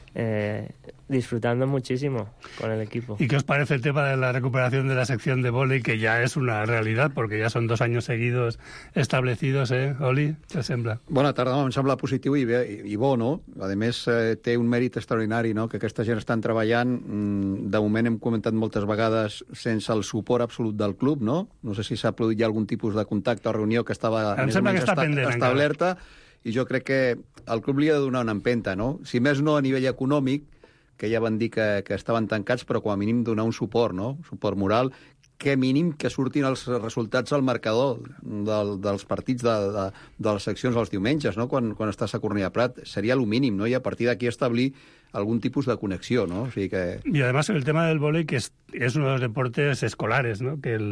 Disfrutando muchísimo con el equipo. ¿Y qué os parece el tema de la recuperación de la sección de vóley, que ya és una realitat, perquè ja són 2 anys seguidos establecidos, Oli? Què sembla? Bona tarda, em sembla positiu i bo, no? A més, té un mèrit extraordinari, no?, que aquesta gent estan treballant, de moment hem comentat moltes vegades, sense el suport absolut del club, no? No sé si s'ha produït ja algun tipus de contacte o reunió que estava més o menys establerta, i jo crec que el club li ha de donar una empenta, no? Si més no a nivell econòmic, que ja van dir que estaven tancats, però com a mínim donar un suport, no? Suport moral, que mínim que surtin els resultats al marcador dels partits de les seccions els diumenges, no? Quan estàs a Cornellà Prat. Seria el mínim, no? I a partir d'aquí establir algún tipus de conexión, ¿no? O sea que... Y además el tema del vóley, que es uno de los deportes escolares, ¿no? Que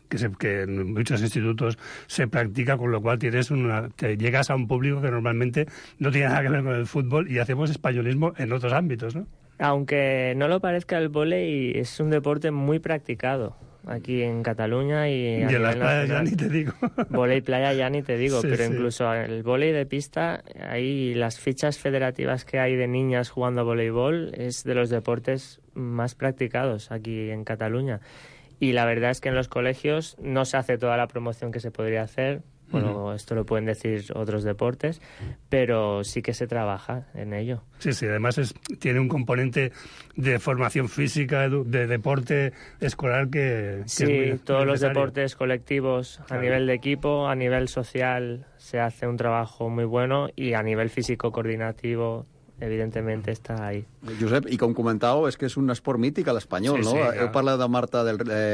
en muchos institutos se practica, con lo cual te llegas a un público que normalmente no tiene nada que ver con el fútbol y hacemos españolismo en otros ámbitos, ¿no? Aunque no lo parezca, el vóley es un deporte muy practicado aquí en Cataluña y en las playas ya ni te digo. Vóley playa ya ni te digo, sí, pero sí. Incluso el vóley de pista, ahí las fichas federativas que hay de niñas jugando a voleibol es de los deportes más practicados aquí en Cataluña. Y la verdad es que en los colegios no se hace toda la promoción que se podría hacer. Bueno, esto lo pueden decir otros deportes, pero sí que se trabaja en ello. Sí, sí, además tiene un componente de formación física, de deporte escolar que sí, es muy todos los necesario. Deportes colectivos, claro. A nivel de equipo, a nivel social se hace un trabajo muy bueno y a nivel físico coordinativo evidentment està ahí. Josep, i com comentàveu, és que és un esport mític a l'Espanyol, no? Sí, Heu parlat de Marta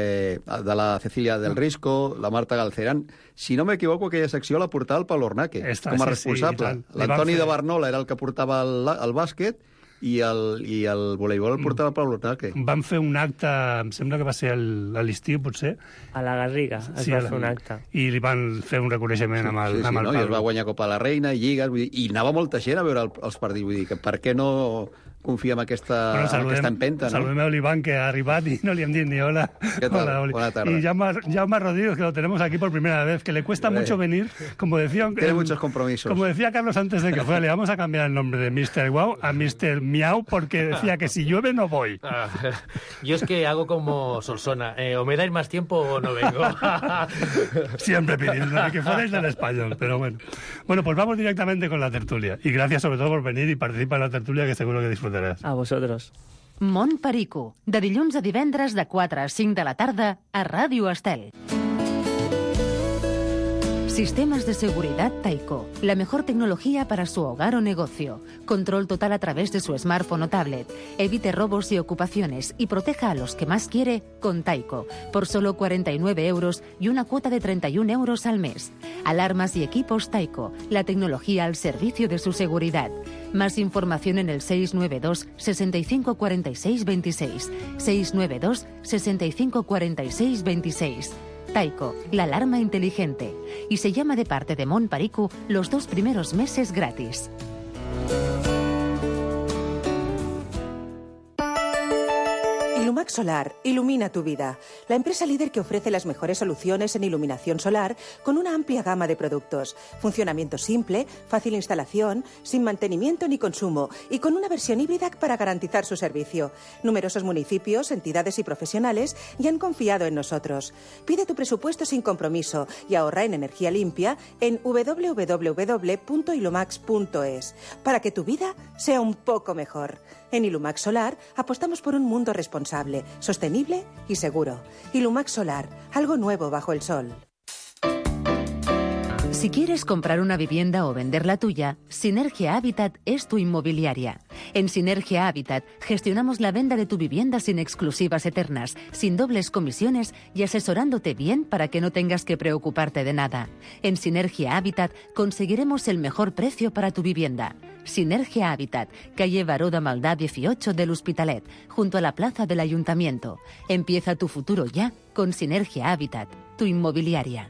de la Cecilia del Risco, la Marta Galcerán. Si no m'equivoco, aquella secció la portava el Pau Lornaque, com a responsable. L'Antoni de Barnola era el que portava el bàsquet i el voleibol el portava el Pau Lornaque. Van fer un acte, em sembla que va ser a l'estiu, potser. A la Garriga es va fer un acte. I li van fer un reconeixement amb el Pau. I es va guanyar Copa de la Reina i Lligues, i anava molta gent a veure els partits. Vull dir, que per què no confia en aquesta empenta, no? Saludem a l'Ivan, que ha arribat y no le han dit ni hola. ¿Qué tal? Hola, Oli. Buena tarde. Y Jaume Rodríguez, que lo tenemos aquí por primera vez, que le cuesta mucho venir, como decía... Tiene muchos compromisos. Como decía Carlos antes de que fuera, le vamos a cambiar el nombre de Mr. Wow a Mr. Miau, porque decía que si llueve no voy. Yo es que hago como Solsona, o me dais más tiempo o no vengo. Siempre pidiendo que fuerais del Español, pero bueno. Bueno, pues vamos directamente con la tertulia. Y gracias sobre todo por venir y participar en la tertulia, que seguro que disfrutarás. A vosotros. Mont Perico, de dilluns a divendres de 4 a 5 de la tarda a Ràdio Estel. Sistemas de seguridad Taiko, la mejor tecnología para su hogar o negocio. Control total a través de su smartphone o tablet. Evite robos y ocupaciones y proteja a los que más quiere con Taiko, por solo 49 euros y una cuota de 31 euros al mes. Alarmas y equipos Taiko, la tecnología al servicio de su seguridad. Más información en el 692 65 46 26. 692 65 46 26. Taiko, la alarma inteligente. Y se llama de parte de Mont Perico los 2 primeros meses gratis. Ilumax Solar ilumina tu vida. La empresa líder que ofrece las mejores soluciones en iluminación solar con una amplia gama de productos. Funcionamiento simple, fácil instalación, sin mantenimiento ni consumo y con una versión híbrida para garantizar su servicio. Numerosos municipios, entidades y profesionales ya han confiado en nosotros. Pide tu presupuesto sin compromiso y ahorra en energía limpia en www.ilumax.es para que tu vida sea un poco mejor. En Ilumax Solar apostamos por un mundo responsable, sostenible y seguro. Ilumax Solar, algo nuevo bajo el sol. Si quieres comprar una vivienda o vender la tuya, Sinergia Habitat es tu inmobiliaria. En Sinergia Habitat gestionamos la venta de tu vivienda sin exclusivas eternas, sin dobles comisiones y asesorándote bien para que no tengas que preocuparte de nada. En Sinergia Habitat conseguiremos el mejor precio para tu vivienda. Sinergia Habitat, calle Baró de Maldà 18 del Hospitalet, junto a la plaza del Ayuntamiento. Empieza tu futuro ya con Sinergia Habitat, tu inmobiliaria.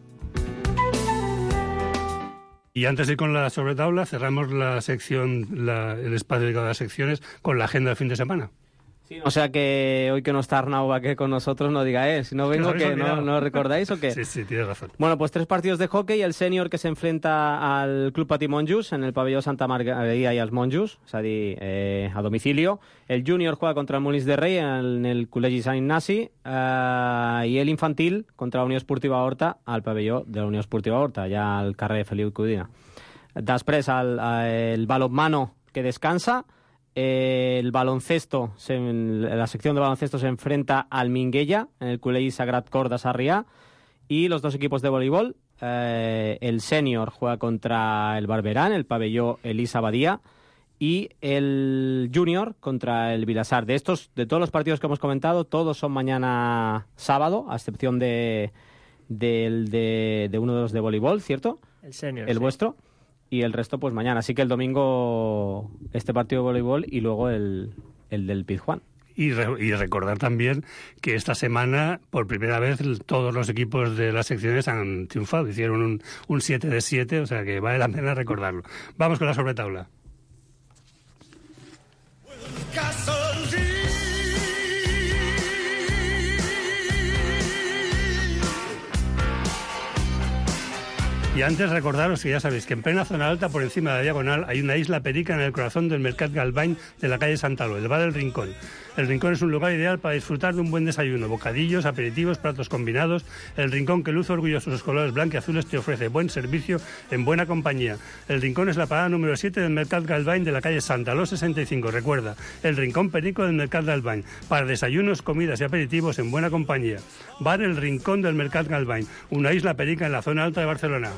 Y antes de ir con la sobretabla, cerramos la sección, el espacio dedicado a las secciones, con la agenda del fin de semana. Sí, o sea que hoy que no está Arnau aquí con nosotros, no diga, si no vengo, que no recordáis o qué. Sí, tienes razón. Bueno, pues 3 partidos de hockey, el sènior que s'enfrenta al Club Patí Monjos en el pabelló Santa Margarida i els Monjos, és a dir, a domicilio. El júnior juega contra el Molins de Rei en el Col·legi Sant Ignasi i l'infantil contra la Unió Esportiva Horta al pabelló de la Unió Esportiva Horta, allà al carrer Feliu Codina. Després el balonmano que descansa. El baloncesto, la sección de baloncesto se enfrenta al Minguella en el Col·legi Sagrat Cor de Sarrià, y los 2 equipos de voleibol, el sènior juega contra el Barberán, el pabelló Elisa Badía, y el junior contra el Vilassar. De todos los partidos que hemos comentado, todos son mañana sábado, a excepción de uno de los de voleibol, ¿cierto? El sènior, el vuestro. Y el resto pues mañana. Así que el domingo este partido de voleibol y luego el del Pizjuán. Y recordar también que esta semana, por primera vez, todos los equipos de las secciones han triunfado. Hicieron un 7 de 7, o sea que vale la pena recordarlo. Vamos con la sobretabla. Y antes recordaros que ya sabéis que en plena zona alta, por encima de la diagonal, hay una isla perica en el corazón del Mercat Galvany de la calle Santaló, el Bar del Rincón. El Rincón es un lugar ideal para disfrutar de un buen desayuno, bocadillos, aperitivos, platos combinados. El Rincón, que luce orgulloso sus colores blanqueazules, te ofrece buen servicio en buena compañía. El Rincón es la parada número 7 del Mercat Galvany de la calle Santaló 65. Recuerda, el Rincón perico del Mercat Galvany, para desayunos, comidas y aperitivos en buena compañía. Bar El Rincón del Mercat Galvany, una isla perica en la zona alta de Barcelona.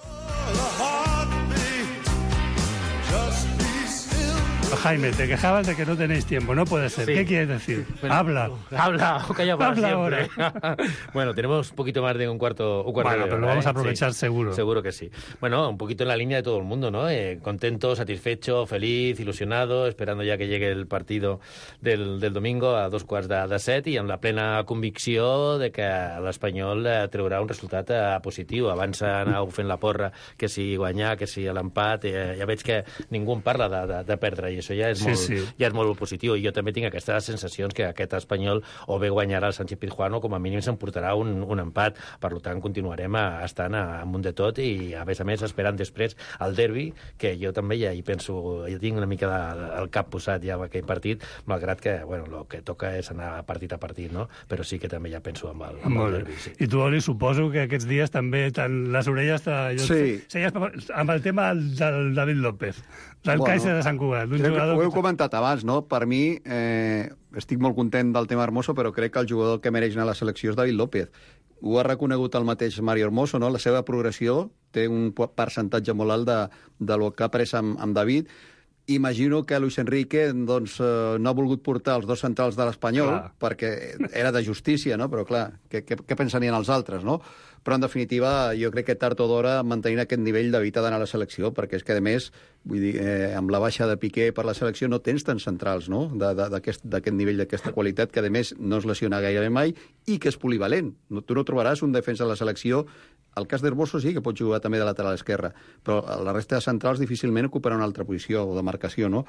Jaime, te quejabas de que no tenéis tiempo, no puede ser. Sí. ¿Qué quieres decir? Bueno, habla, calla para siempre. Ahora. Bueno, tenemos un poquito más de un cuarto de hora. Bueno, pero lo vamos a aprovechar seguro. Seguro que sí. Bueno, un poquito en la línea de todo el mundo, ¿no? Contento, satisfecho, feliz, ilusionado, esperando ya que llegue el partido del domingo a 2:15 i amb la plena convicció de que l'Espanyol treurà un resultat positiu. Abans anàveu fent la porra, que si guanyar, que si l'empat, ja veig que ningú en parla de perdre, i això això ja és, ja és molt positiu. I jo també tinc aquestes sensacions que aquest Espanyol o bé guanyarà el Sánchez Pizjuán o com a mínim s'emportarà un empat. Per tant, continuarem estant amunt de tot i, a més, esperant després el derbi, que jo també ja hi penso, jo tinc una mica el cap posat ja en aquell partit, malgrat que, bueno, el que toca és anar partit a partit, no? Però sí que també ja penso amb el derbi. Sí. I tu, Oli, suposo que aquests dies també les orelles... Seies amb el tema del David López, del Kaiser de Sant Cugat. Ho heu comentat abans, no? Per mi, estic molt content del tema Hermoso, però crec que el jugador que mereix anar a la selecció és David López. Ho ha reconegut el mateix Mario Hermoso, no? La seva progressió té un percentatge molt alt del que ha pres amb David. Imagino que Luis Enrique doncs, no ha volgut portar els dos centrals de l'Espanyol perquè era de justícia, no? Però clar, què pensarien els altres, no? Però, en definitiva, jo crec que tard o d'hora mantenint aquest nivell d'evitar d'anar a la selecció, perquè és que, a més, vull dir, amb la baixa de Piqué per la selecció no tens tants centrals, no?, d'aquest nivell, d'aquesta qualitat, que, a més, no es lesiona gairebé mai i que és polivalent. Tu no trobaràs un defensa de la selecció. El cas d'Hermoso sí que pot jugar també de lateral esquerra, però la resta de centrals difícilment ocuparà una altra posició o de marcació, no?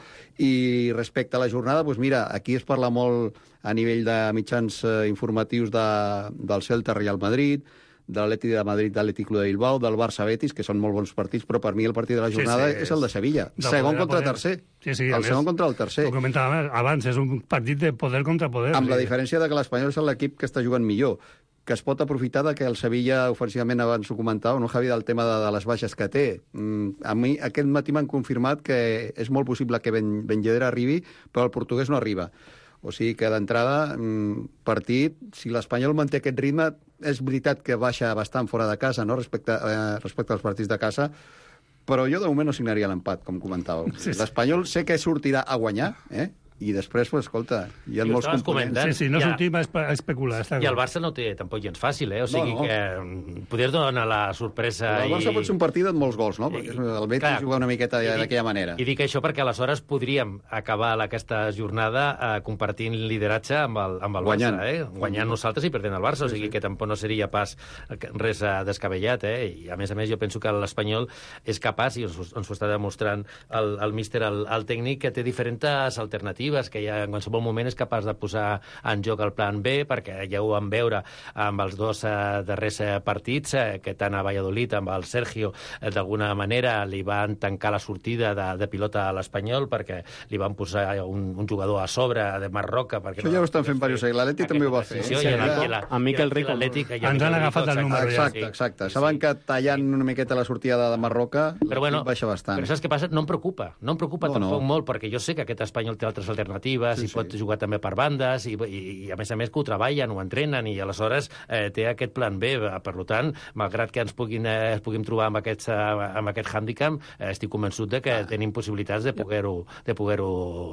I respecte a la jornada, doncs mira, aquí es parla molt a nivell de mitjans informatius del Celta Real Madrid, de l'Atlètic de Madrid, de l'Atlètic Club de Bilbao, del Barça-Betis, que són molt bons partits, però per mi el partit de la jornada és el de Sevilla. Segon contra tercer. El segon contra el tercer. Ho comentàvem abans, és un partit de poder contra poder. Amb la diferència de que l'Espanyol és l'equip que està jugant millor, que es pot aprofitar de que el Sevilla, ofensivament, abans ho comentava, no, Javi, del tema de les baixes que té. A mi aquest matí m'han confirmat que és molt possible que Ben Yedder arribi, però el portuguès no arriba. O sigui que, d'entrada, partit, si l'Espanyol manté aquest ritme, és veritat que baixa bastant fora de casa, no?, respecte als partits de casa, però jo de moment no signaria l'empat, com comentàveu. L'Espanyol sé que sortirà a guanyar, i després, pues, escolta, hi ha molts components. No sortim a especular. I el Barça no té tampoc gens fàcil, O sigui que podries donar la sorpresa... El Barça pot ser un partit amb molts gols, no? Perquè el Betis juga una miqueta d'aquella manera. I dic això perquè aleshores podríem acabar aquesta jornada compartint lideratge amb el Barça, guanyant nosaltres i perdent el Barça, o sigui que tampoc no seria pas res descabellat, I a més jo penso que l'Espanyol és capaç, i ens ho està demostrant el míster, el tècnic, que té diferents alternatives, que ja en qualsevol moment és capaç de posar en joc el plan B, perquè ja ho vam veure amb els dos darrers partits, que tant a Valladolid amb el Sergio d'alguna manera li van tancar la sortida de pilota a l'Espanyol perquè li van posar un jugador a sobre de Marroca. Això ja ho estan fent diversos, l'Atlètic també ho va fer. Amb Miquel Rico. Ens han agafat el número. Exacte. Saben que tallant una miqueta la sortida de Marroca baixa bastant. Però saps què passa? No em preocupa tampoc molt, perquè jo sé que aquest Espanyol té altres alternatives, i pot jugar també per bandes, i a més que ho treballen, ho entrenen, i aleshores té aquest plan B. Per tant, malgrat que ens puguem trobar amb aquest hàndicap, estic convençut de que tenim possibilitats de poder-ho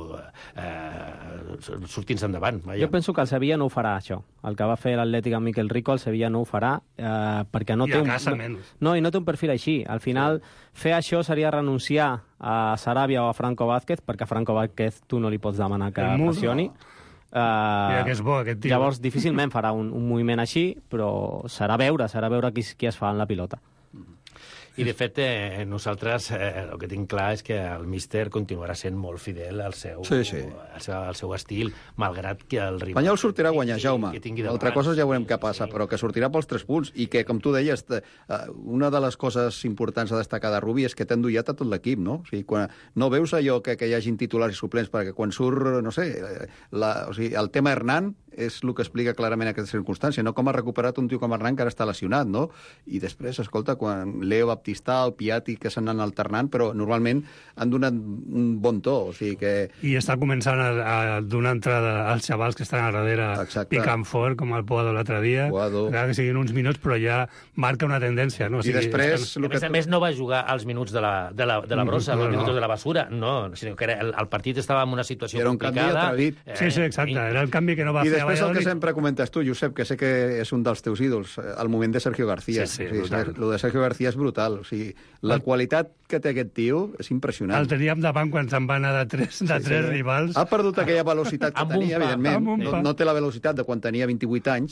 sortir-nos endavant. Jo penso que el Sevilla no ho farà, això. El que va fer l'Atlètic amb Miquel Rico, el Sevilla no ho farà, perquè no té no té un perfil així. Al final, fer això seria renunciar a Sarabia o a Franco Vázquez, perquè a Franco Vázquez tu no li pots demanar que pressioni. Mira que és bo, aquest tio. Llavors, difícilment farà un moviment així, però serà veure qui es fa en la pilota. I, de fet, nosaltres el que tinc clar és que el míster continuarà sent molt fidel al seu estil, malgrat que el rival... L'Espanyol sortirà a guanyar, Jaume. Altra cosa ja veurem què passa, però que sortirà pels 3 punts. I que, com tu deies, una de les coses importants a destacar de Rubi és que t'ha endollat a tot l'equip, no? O sigui, no veus allò que hi hagin titulars i suplents, perquè quan surt, no sé, el tema Hernán és el que explica clarament aquesta circumstància, no com ha recuperat un tio com Hernán que ara està lesionat, no? I després, escolta, quan Leo Baptistà o Piatti que s'han anat alternant, però normalment han donat un bon to, o sigui que... I està començant a donar entrada als xavals que estan a darrere picant fort, com el Puado l'altre dia, que siguin uns minuts, però ja marca una tendència, no? O sigui, i després... A més no va jugar als minuts de la brossa, als minuts de la basura, no, sinó que el partit estava en una situació complicada. Era un canvi atrevit. Sí, exacte, era el canvi que no va fer. I després el que sempre comentes tu, Josep, que sé que és un dels teus ídols, el moment de Sergio García. Sí, lo de Sergio García és brutal. O sigui, la qualitat que té aquest tio és impressionant. El teníem davant quan se'n va anar de tres rivals. Ha perdut aquella velocitat que tenia, evidentment. No té la velocitat de quan tenia 28 anys,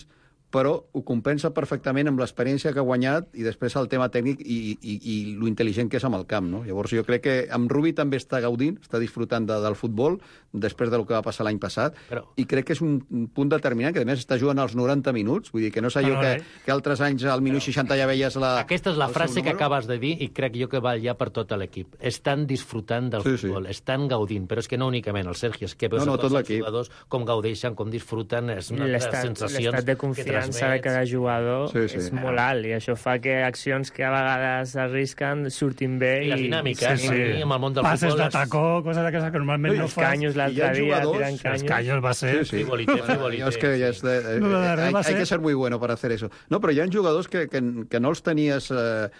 però ho compensa perfectament amb l'experiència que ha guanyat i després el tema tècnic i lo intel·ligent que és amb el camp, no? Llavors jo crec que amb Rubi també està gaudint, està disfrutant del futbol després del que va passar l'any passat, i crec que és un punt determinant, que a més està jugant als 90 minuts, vull dir que no és allò que altres anys al minut 60 ja veies la... Aquesta és la frase que acabes de dir i crec jo que val ja per tot l'equip. Estan disfrutant del futbol, estan gaudint, però és que no únicament el Sergi, és que veus tots els jugadors com gaudeixen, com disfruten, és una sensació l'estat de confiança de cada jugador és molt alt i això fa que accions que a vegades arrisquen surtin bé. I la dinàmica, amb el món del futbol... Passes de tacó, coses d'aquestes que normalment no fas. Els canyos l'altre dia, tirant canyos. Els canyos va ser... Frivolité. Hay que ser muy bueno para hacer eso. No, però hi ha jugadors que no els tenies...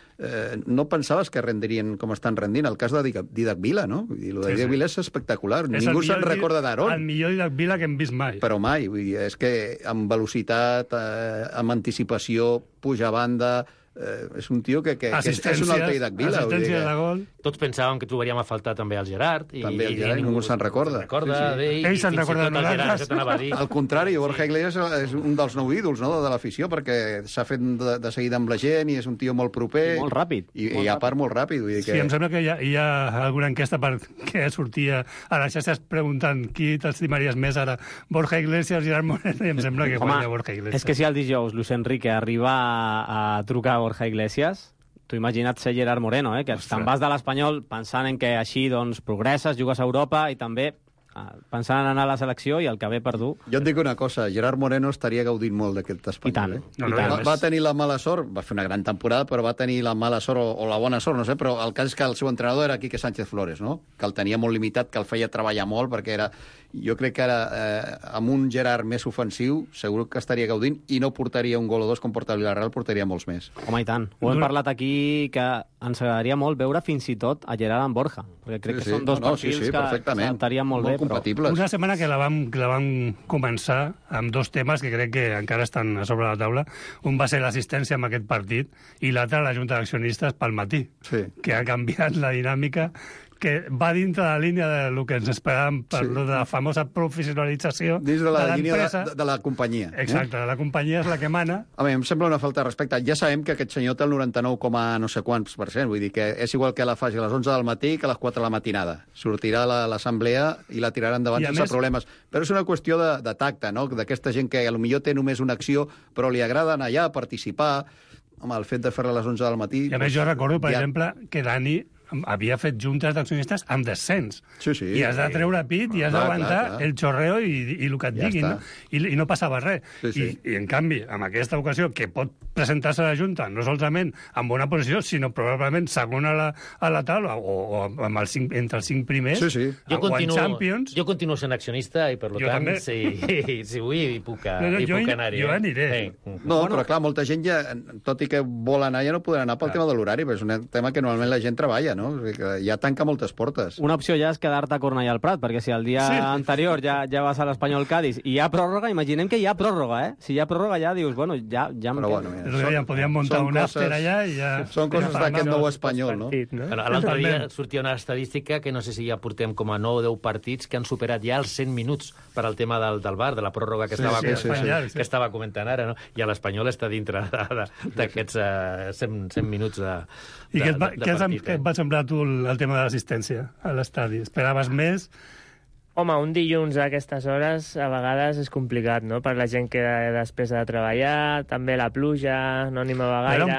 no pensaves que rendirien com estan rendint. El cas de Didac Vila, no? Lo de Didac Vila és espectacular. Ningú se'n recorda d'Aaron. El millor Didac Vila que hem vist mai. Però mai. Vull dir, és que amb velocitat, amb anticipació, puja a banda... és un tio que és un altre Didac Vila. Assistència de gol. Tots pensàvem que trobaríem a faltar també el Gerard. També el Gerard, ningú se'n recorda. Ell se'n recorda de nosaltres. Al contrari, Borja Iglesias és un dels nou ídols de l'afició, perquè s'ha fet de seguida amb la gent i és un tio molt proper. Molt ràpid. I a part molt ràpid. Sí, em sembla que hi ha alguna enquesta que sortia a les xarxes preguntant qui t'estimaries més ara, Borja Iglesias, Gerard Moreno, i em sembla que guanya Borja Iglesias. És que si el dijous Luis Enrique arriba a trucar a Borja Iglesias, tu imagina't ser Gerard Moreno, que te'n vas de l'Espanyol pensant en que així doncs, progresses, jugues a Europa i també pensant en anar a la selecció i el que ve per dur. Jo et dic una cosa, Gerard Moreno estaria gaudint molt d'aquest Espanyol. Va tenir la mala sort, va fer una gran temporada, però va tenir la mala sort o la bona sort, no sé, però el cas és que el seu entrenador era Quique Sánchez Flores, no? Que el tenia molt limitat, que el feia treballar molt, perquè era... Jo crec que ara, amb un Gerard més ofensiu, segur que estaria gaudint i no portaria un gol o dos com porta el Villarreal, portaria molts més. Home, i tant. Ho hem parlat aquí, que ens agradaria molt veure fins i tot a Gerard amb Borja, perquè crec que són dos perfils que s'adaptarien molt bé. Compatibles. Una setmana que la vam començar amb dos temes que crec que encara estan a sobre la taula. Un va ser l'assistència en aquest partit i l'altre la Junta d'Accionistes pel matí, que ha canviat la dinàmica, que va dintre de la línia del que ens esperàvem per la famosa professionalització dins de la línia de la companyia. Exacte, la companyia és la que mana. A mi em sembla una falta de respecte. Ja sabem que aquest senyor té el 99, no sé quants %, vull dir que és igual que la faci a les 11 del matí que a les 4 de la matinada. Sortirà a l'assemblea i la tirarà endavant sense problemes. Però és una qüestió de tacte, no? D'aquesta gent que potser té només una acció, però li agrada anar allà, participar. Home, el fet de fer-la a les 11 del matí... I a més jo recordo, per exemple, que Dani havia fet juntes d'accionistes amb descens. I has de treure pit i has d'aguantar el xorreo i el que et diguin, no? I no passava res. I en canvi, en aquesta ocasió, que pot presentar-se a la Junta, no solament amb bona posició, sinó probablement segon a la taula o entre els 5 primers, en Champions... Jo continuo sent accionista i, per tant, si vull, puc anar-hi. Jo aniré. No, però clar, molta gent ja, tot i que vol anar, ja no podrà anar pel tema de l'horari, però és un tema que normalment la gent treballa, no? Ja tanca moltes portes. Una opció ja és quedar-te a Cornellà al Prat, perquè si el dia anterior ja vas a l'Espanyol Cádiz i hi ha pròrroga, imaginem que hi ha pròrroga, Si hi ha pròrroga ja dius, bueno, ja em quedo. Podríem muntar un after allà i ja... Són coses d'aquest nou espanyol, no? L'altre dia sortia una estadística que no sé si ja portem com a 9 o 10 partits que han superat ja els 100 minuts per al tema del VAR, de la pròrroga que estava comentant ara, no? I l'Espanyol està dintre d'aquests 100 minuts de partit. Què et va semblar tu el tema de l'assistència a l'estadi? Esperaves més? Home, un dilluns a aquestes hores a vegades és complicat, no? Per la gent que després ha de treballar, també la pluja, no animava gaire...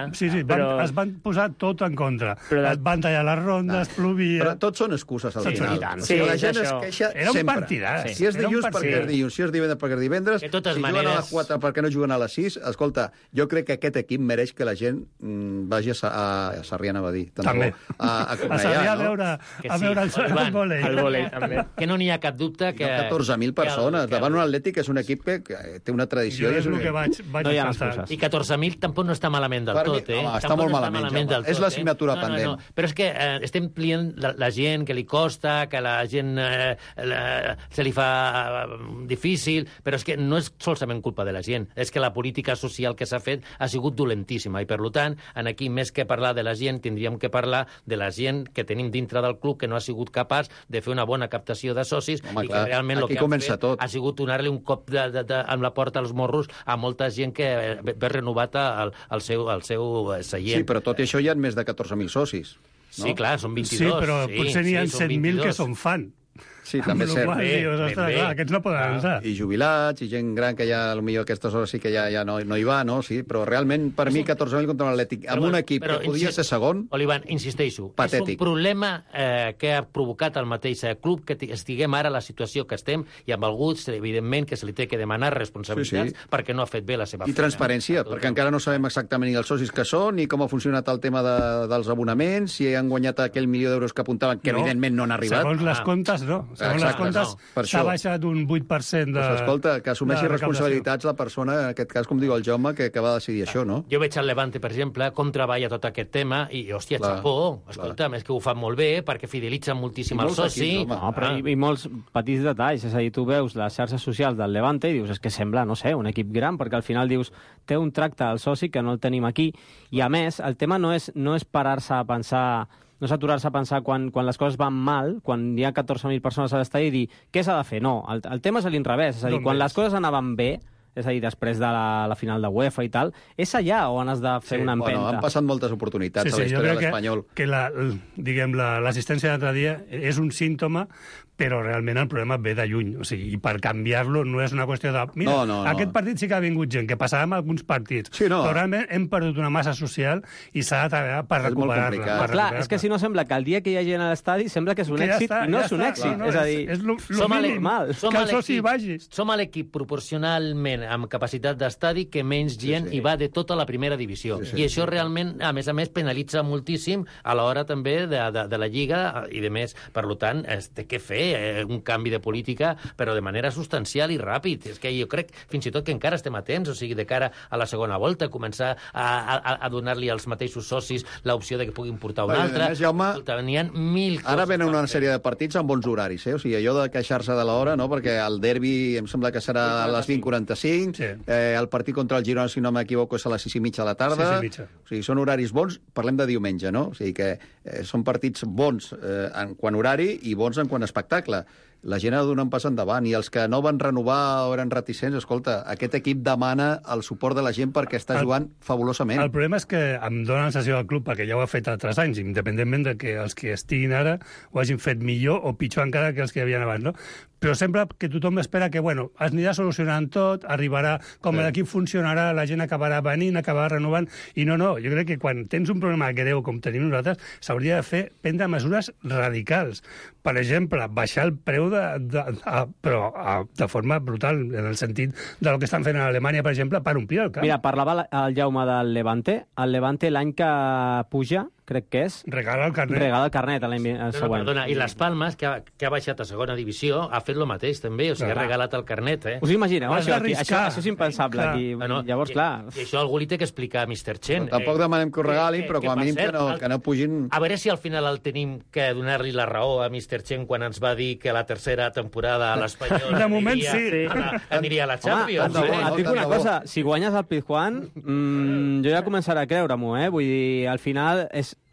Es van posar tot en contra. Es van tallar les rondes, plovia... Però tots són excuses al final. La gent es queixa sempre. Era un partidàs. Si és dilluns, perquè és dilluns. Si és divendres, perquè és divendres. Si juguen a les 4, perquè no juguen a les 6. Escolta, jo crec que aquest equip mereix que la gent vagi a Sarrià, anava a dir. També. A Cornellà, a veure el vòlei. El vòlei, també. Que no n'hi ha cap dubte que... 14.000 persones, davant un Atlètic que és un equip que té una tradició. Jo és el que vaig pensar. I 14.000 tampoc no està malament del tot, Està molt malament. És l'assignatura pendent. Però és que estem plient la gent que li costa, que la gent se li fa difícil, però és que no és solament culpa de la gent, és que la política social que s'ha fet ha sigut dolentíssima i, per tant, aquí, més que parlar de la gent, tindríem que parlar de la gent que tenim dintre del club que no ha sigut capaç de fer una bona captació de socis socis, Home, i clar, que realment el aquí que han comença fet tot. ha sigut donar-li un cop amb la porta als morros a molta gent que ve renovat el seu seient. Sí, però tot i això hi ha més de 14.000 socis. No? Sí, clar, són 22. Sí, però potser n'hi ha són 7.000 que 22. són fan. Sí, també és Amb la cert. qual cosa dius, ostres, clar, aquests no poden entrar. I jubilats, i gent gran que ja, potser a aquestes hores sí que ja no hi va, no? Sí, però realment, per mi, 14.000 contra l'Atlètic, amb un equip que podia ser segon... Olivan, insisteixo, patètic. És un problema que ha provocat el mateix club que estiguem ara a la situació que estem i amb algú, evidentment, que se li té que demanar responsabilitats perquè no ha fet bé la seva I transparència, perquè encara no sabem exactament ni els socis que són, ni com ha funcionat el tema dels abonaments, si han guanyat aquell milió d'euros que apuntaven, que evidentment no han arribat. Segons les comptes, no. Segons les comptes s'ha baixat un 8% de... Pues escolta, que assumeixi responsabilitats la persona, en aquest cas, com diu el Jaume, que va decidir això, no? Jo veig al Levante, per exemple, com treballa tot aquest tema i, hòstia, xapó, escolta'm, és que ho fan molt bé perquè fidelitzen moltíssim el soci. I molts petits detalls, és a dir, tu veus les xarxes socials del Levante i dius, és que sembla, no sé, un equip gran, perquè al final dius, té un tracte al soci que no el tenim aquí, i a més, el tema no és parar-se a pensar... No és aturar-se a pensar quan les coses van mal, quan hi ha 14.000 persones a l'estadi i dir què s'ha de fer. No, el tema és a l'inrevés. És a dir, quan les coses anaven bé, és a dir, després de la final de UEFA i tal, és allà on has de fer una empenta. Bueno, han passat moltes oportunitats a la història de l'Espanyol. Que l'assistència d'altre dia és un símptoma, però realment el problema ve de lluny. O sigui, i per canviar-lo no és una qüestió de... Mira, aquest partit sí que ha vingut gent, que passàvem alguns partits, però realment hem perdut una massa social i s'ha de treballar per recuperar-la. Clar, és que si no sembla que el dia que hi ha gent a l'estadi sembla que és un èxit i no és un èxit. És a dir, que el soci hi vagi. Som l'equip proporcionalment amb capacitat d'estadi que menys gent hi va de tota la primera divisió. I això realment, a més, penalitza moltíssim a l'hora també de la Lliga i de més. Per tant, té que fer un canvi de política, però de manera substancial i ràpid. És que jo crec fins i tot que encara estem a temps, o sigui, de cara a la segona volta, començar a donar-li als mateixos socis l'opció de que puguin portar un altre. Jaume, n'hi ha 1.000 coses. Ara venen una sèrie de partits amb bons horaris, o sigui, allò de queixar-se de l'hora, no? Perquè el derbi em sembla que serà a les 20:45, el partit contra el Girona, si no m'equivoco, és a les 6:30 de la tarda. 6:30. O sigui, són horaris bons, parlem de diumenge, no? O sigui que són partits bons en quant horari i bons en quant espectacle. La gent ha de donar un pas endavant, i els que no van renovar o eren reticents, escolta, aquest equip demana el suport de la gent perquè està jugant fabulosament. El problema és que em dóna la sensació del club, perquè ja ho ha fet altres anys, independentment de que els que estiguin ara ho hagin fet millor o pitjor encara que els que hi havien abans, no? Però sempre que tothom espera que, bueno, es anirà solucionant tot, arribarà, com l'equip funcionarà, la gent acabarà venint, acabarà renovant, i no, jo crec que quan tens un problema greu com tenim nosaltres, s'hauria de prendre mesures radicals. Per exemple, baixar el preu però de forma brutal, en el sentit del que estan fent a Alemanya, per exemple, per omplir el camp. Mira, parlava el Jaume del Levante. El Levante, l'any que puja, crec que és... Regala el carnet. Regala el carnet l'any següent. Perdona, i les Palmes, que ha baixat a segona divisió, ha fet el mateix, també. O sigui, ha regalat el carnet, Us imagineu? Això és impensable aquí. Llavors, clar... I això algú li té que explicar a Mr. Chen. Tampoc demanem que ho regalin, però com a mínim que no pugin... A veure si al final el tenim que donar-li la raó a Mr. Chen quan ens va dir que la tercera temporada a l'Espanyol de moment sí. Aniria a la Champions. Et dic una cosa, si guanyes el Pizjuán, jo ja començaré a creure-m'ho, Vull dir, al final,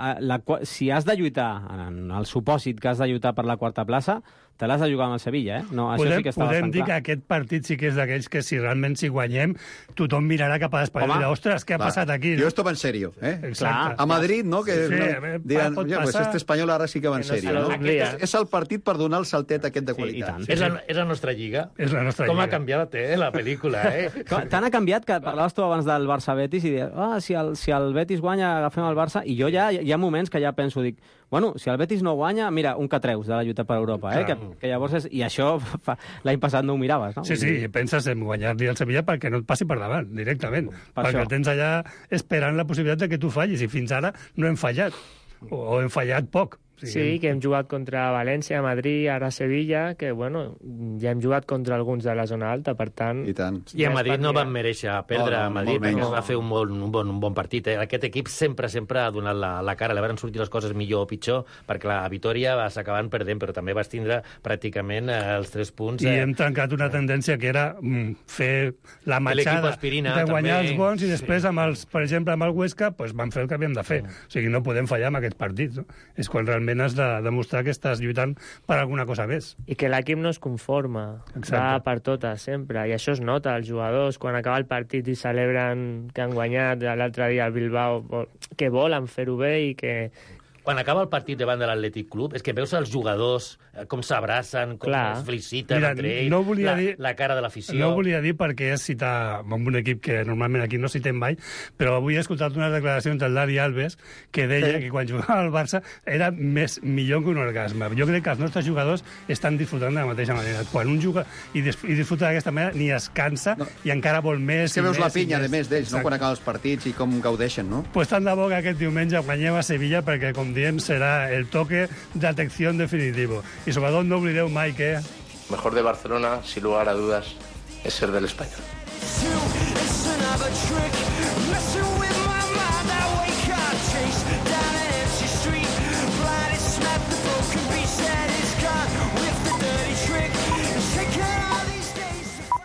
si has de lluitar, en el supòsit que has de lluitar per la quarta plaça, te l'has de jugar amb el Sevilla, No, això sí que està bastant clar. Podem dir que aquest partit sí que és d'aquells que si realment guanyem, tothom mirarà cap a l'Espanyol i dirà, ostres, què ha passat aquí? Jo esto va en serio, Exacte. A Madrid, no? Que diran, pues este espanyol ara sí que va en serio, no? És el partit per donar el saltet aquest de qualitat. És la nostra lliga. És la nostra lliga. Com ha canviat, la pel·lícula, Tant ha canviat que parlaves tu abans del Barça-Betis i dius, si el Betis guanya, agafem el Barça, i jo ja hi ha moments que ja penso, dic, bueno, si el Betis no guanya, mira, un que treus de la lluita per Europa, que llavors és... I això l'any passat no ho miraves, no? Sí, penses en guanyar-li al Sevilla perquè no et passi per davant, directament. Perquè el tens allà esperant la possibilitat de que tu fallis, i fins ara no hem fallat, o hem fallat poc. Sí, que hem jugat contra València, Madrid, ara Sevilla, que, bueno, ja hem jugat contra alguns de la zona alta, per tant... I tant. I a Madrid no van mereixer perdre, a Madrid perquè va fer un bon partit. Aquest equip sempre ha donat la cara, li van sortir les coses millor o pitjor, perquè la Vitòria s'acaben perdent, però també vas tindre pràcticament els 3 punts. I hem trencat una tendència que era fer la matxada de guanyar els bons, i després, per exemple, amb el Huesca, van fer el que havíem de fer. O sigui, no podem fallar amb aquests partits, no? És quan realment evidentment has de demostrar que estàs lluitant per alguna cosa més. I que l'equip no es conforma, va per totes sempre, i això es nota, els jugadors, quan acaba el partit i celebren que han guanyat l'altre dia al Bilbao, que volen fer-ho bé i que... Quan acaba el partit davant de l'Atlètic Club, és que veus els jugadors com s'abracen, com es feliciten entre ells, la cara de l'afició... No ho volia dir perquè és citar amb un equip que normalment aquí no citem mai, però avui he escoltat unes declaracions del Dani Alves que deia que quan jugava al Barça era millor que un orgasme. Jo crec que els nostres jugadors estan disfrutant de la mateixa manera. Quan un juga i disfruta d'aquesta manera, ni es cansa i encara vol més. És que veus la pinya, de més, d'ells, no? Quan acaben els partits i com gaudeixen, no? Pues tant de bo que aquest diumenge guanyem a Sevilla perquè, com diem, serà el toque d'atenció definitivo. I sobretot no oblideu mai que... Mejor de Barcelona, sin lugar a dudas, es ser del Español. It's another trick, messing with my mind. I wake up, chase down.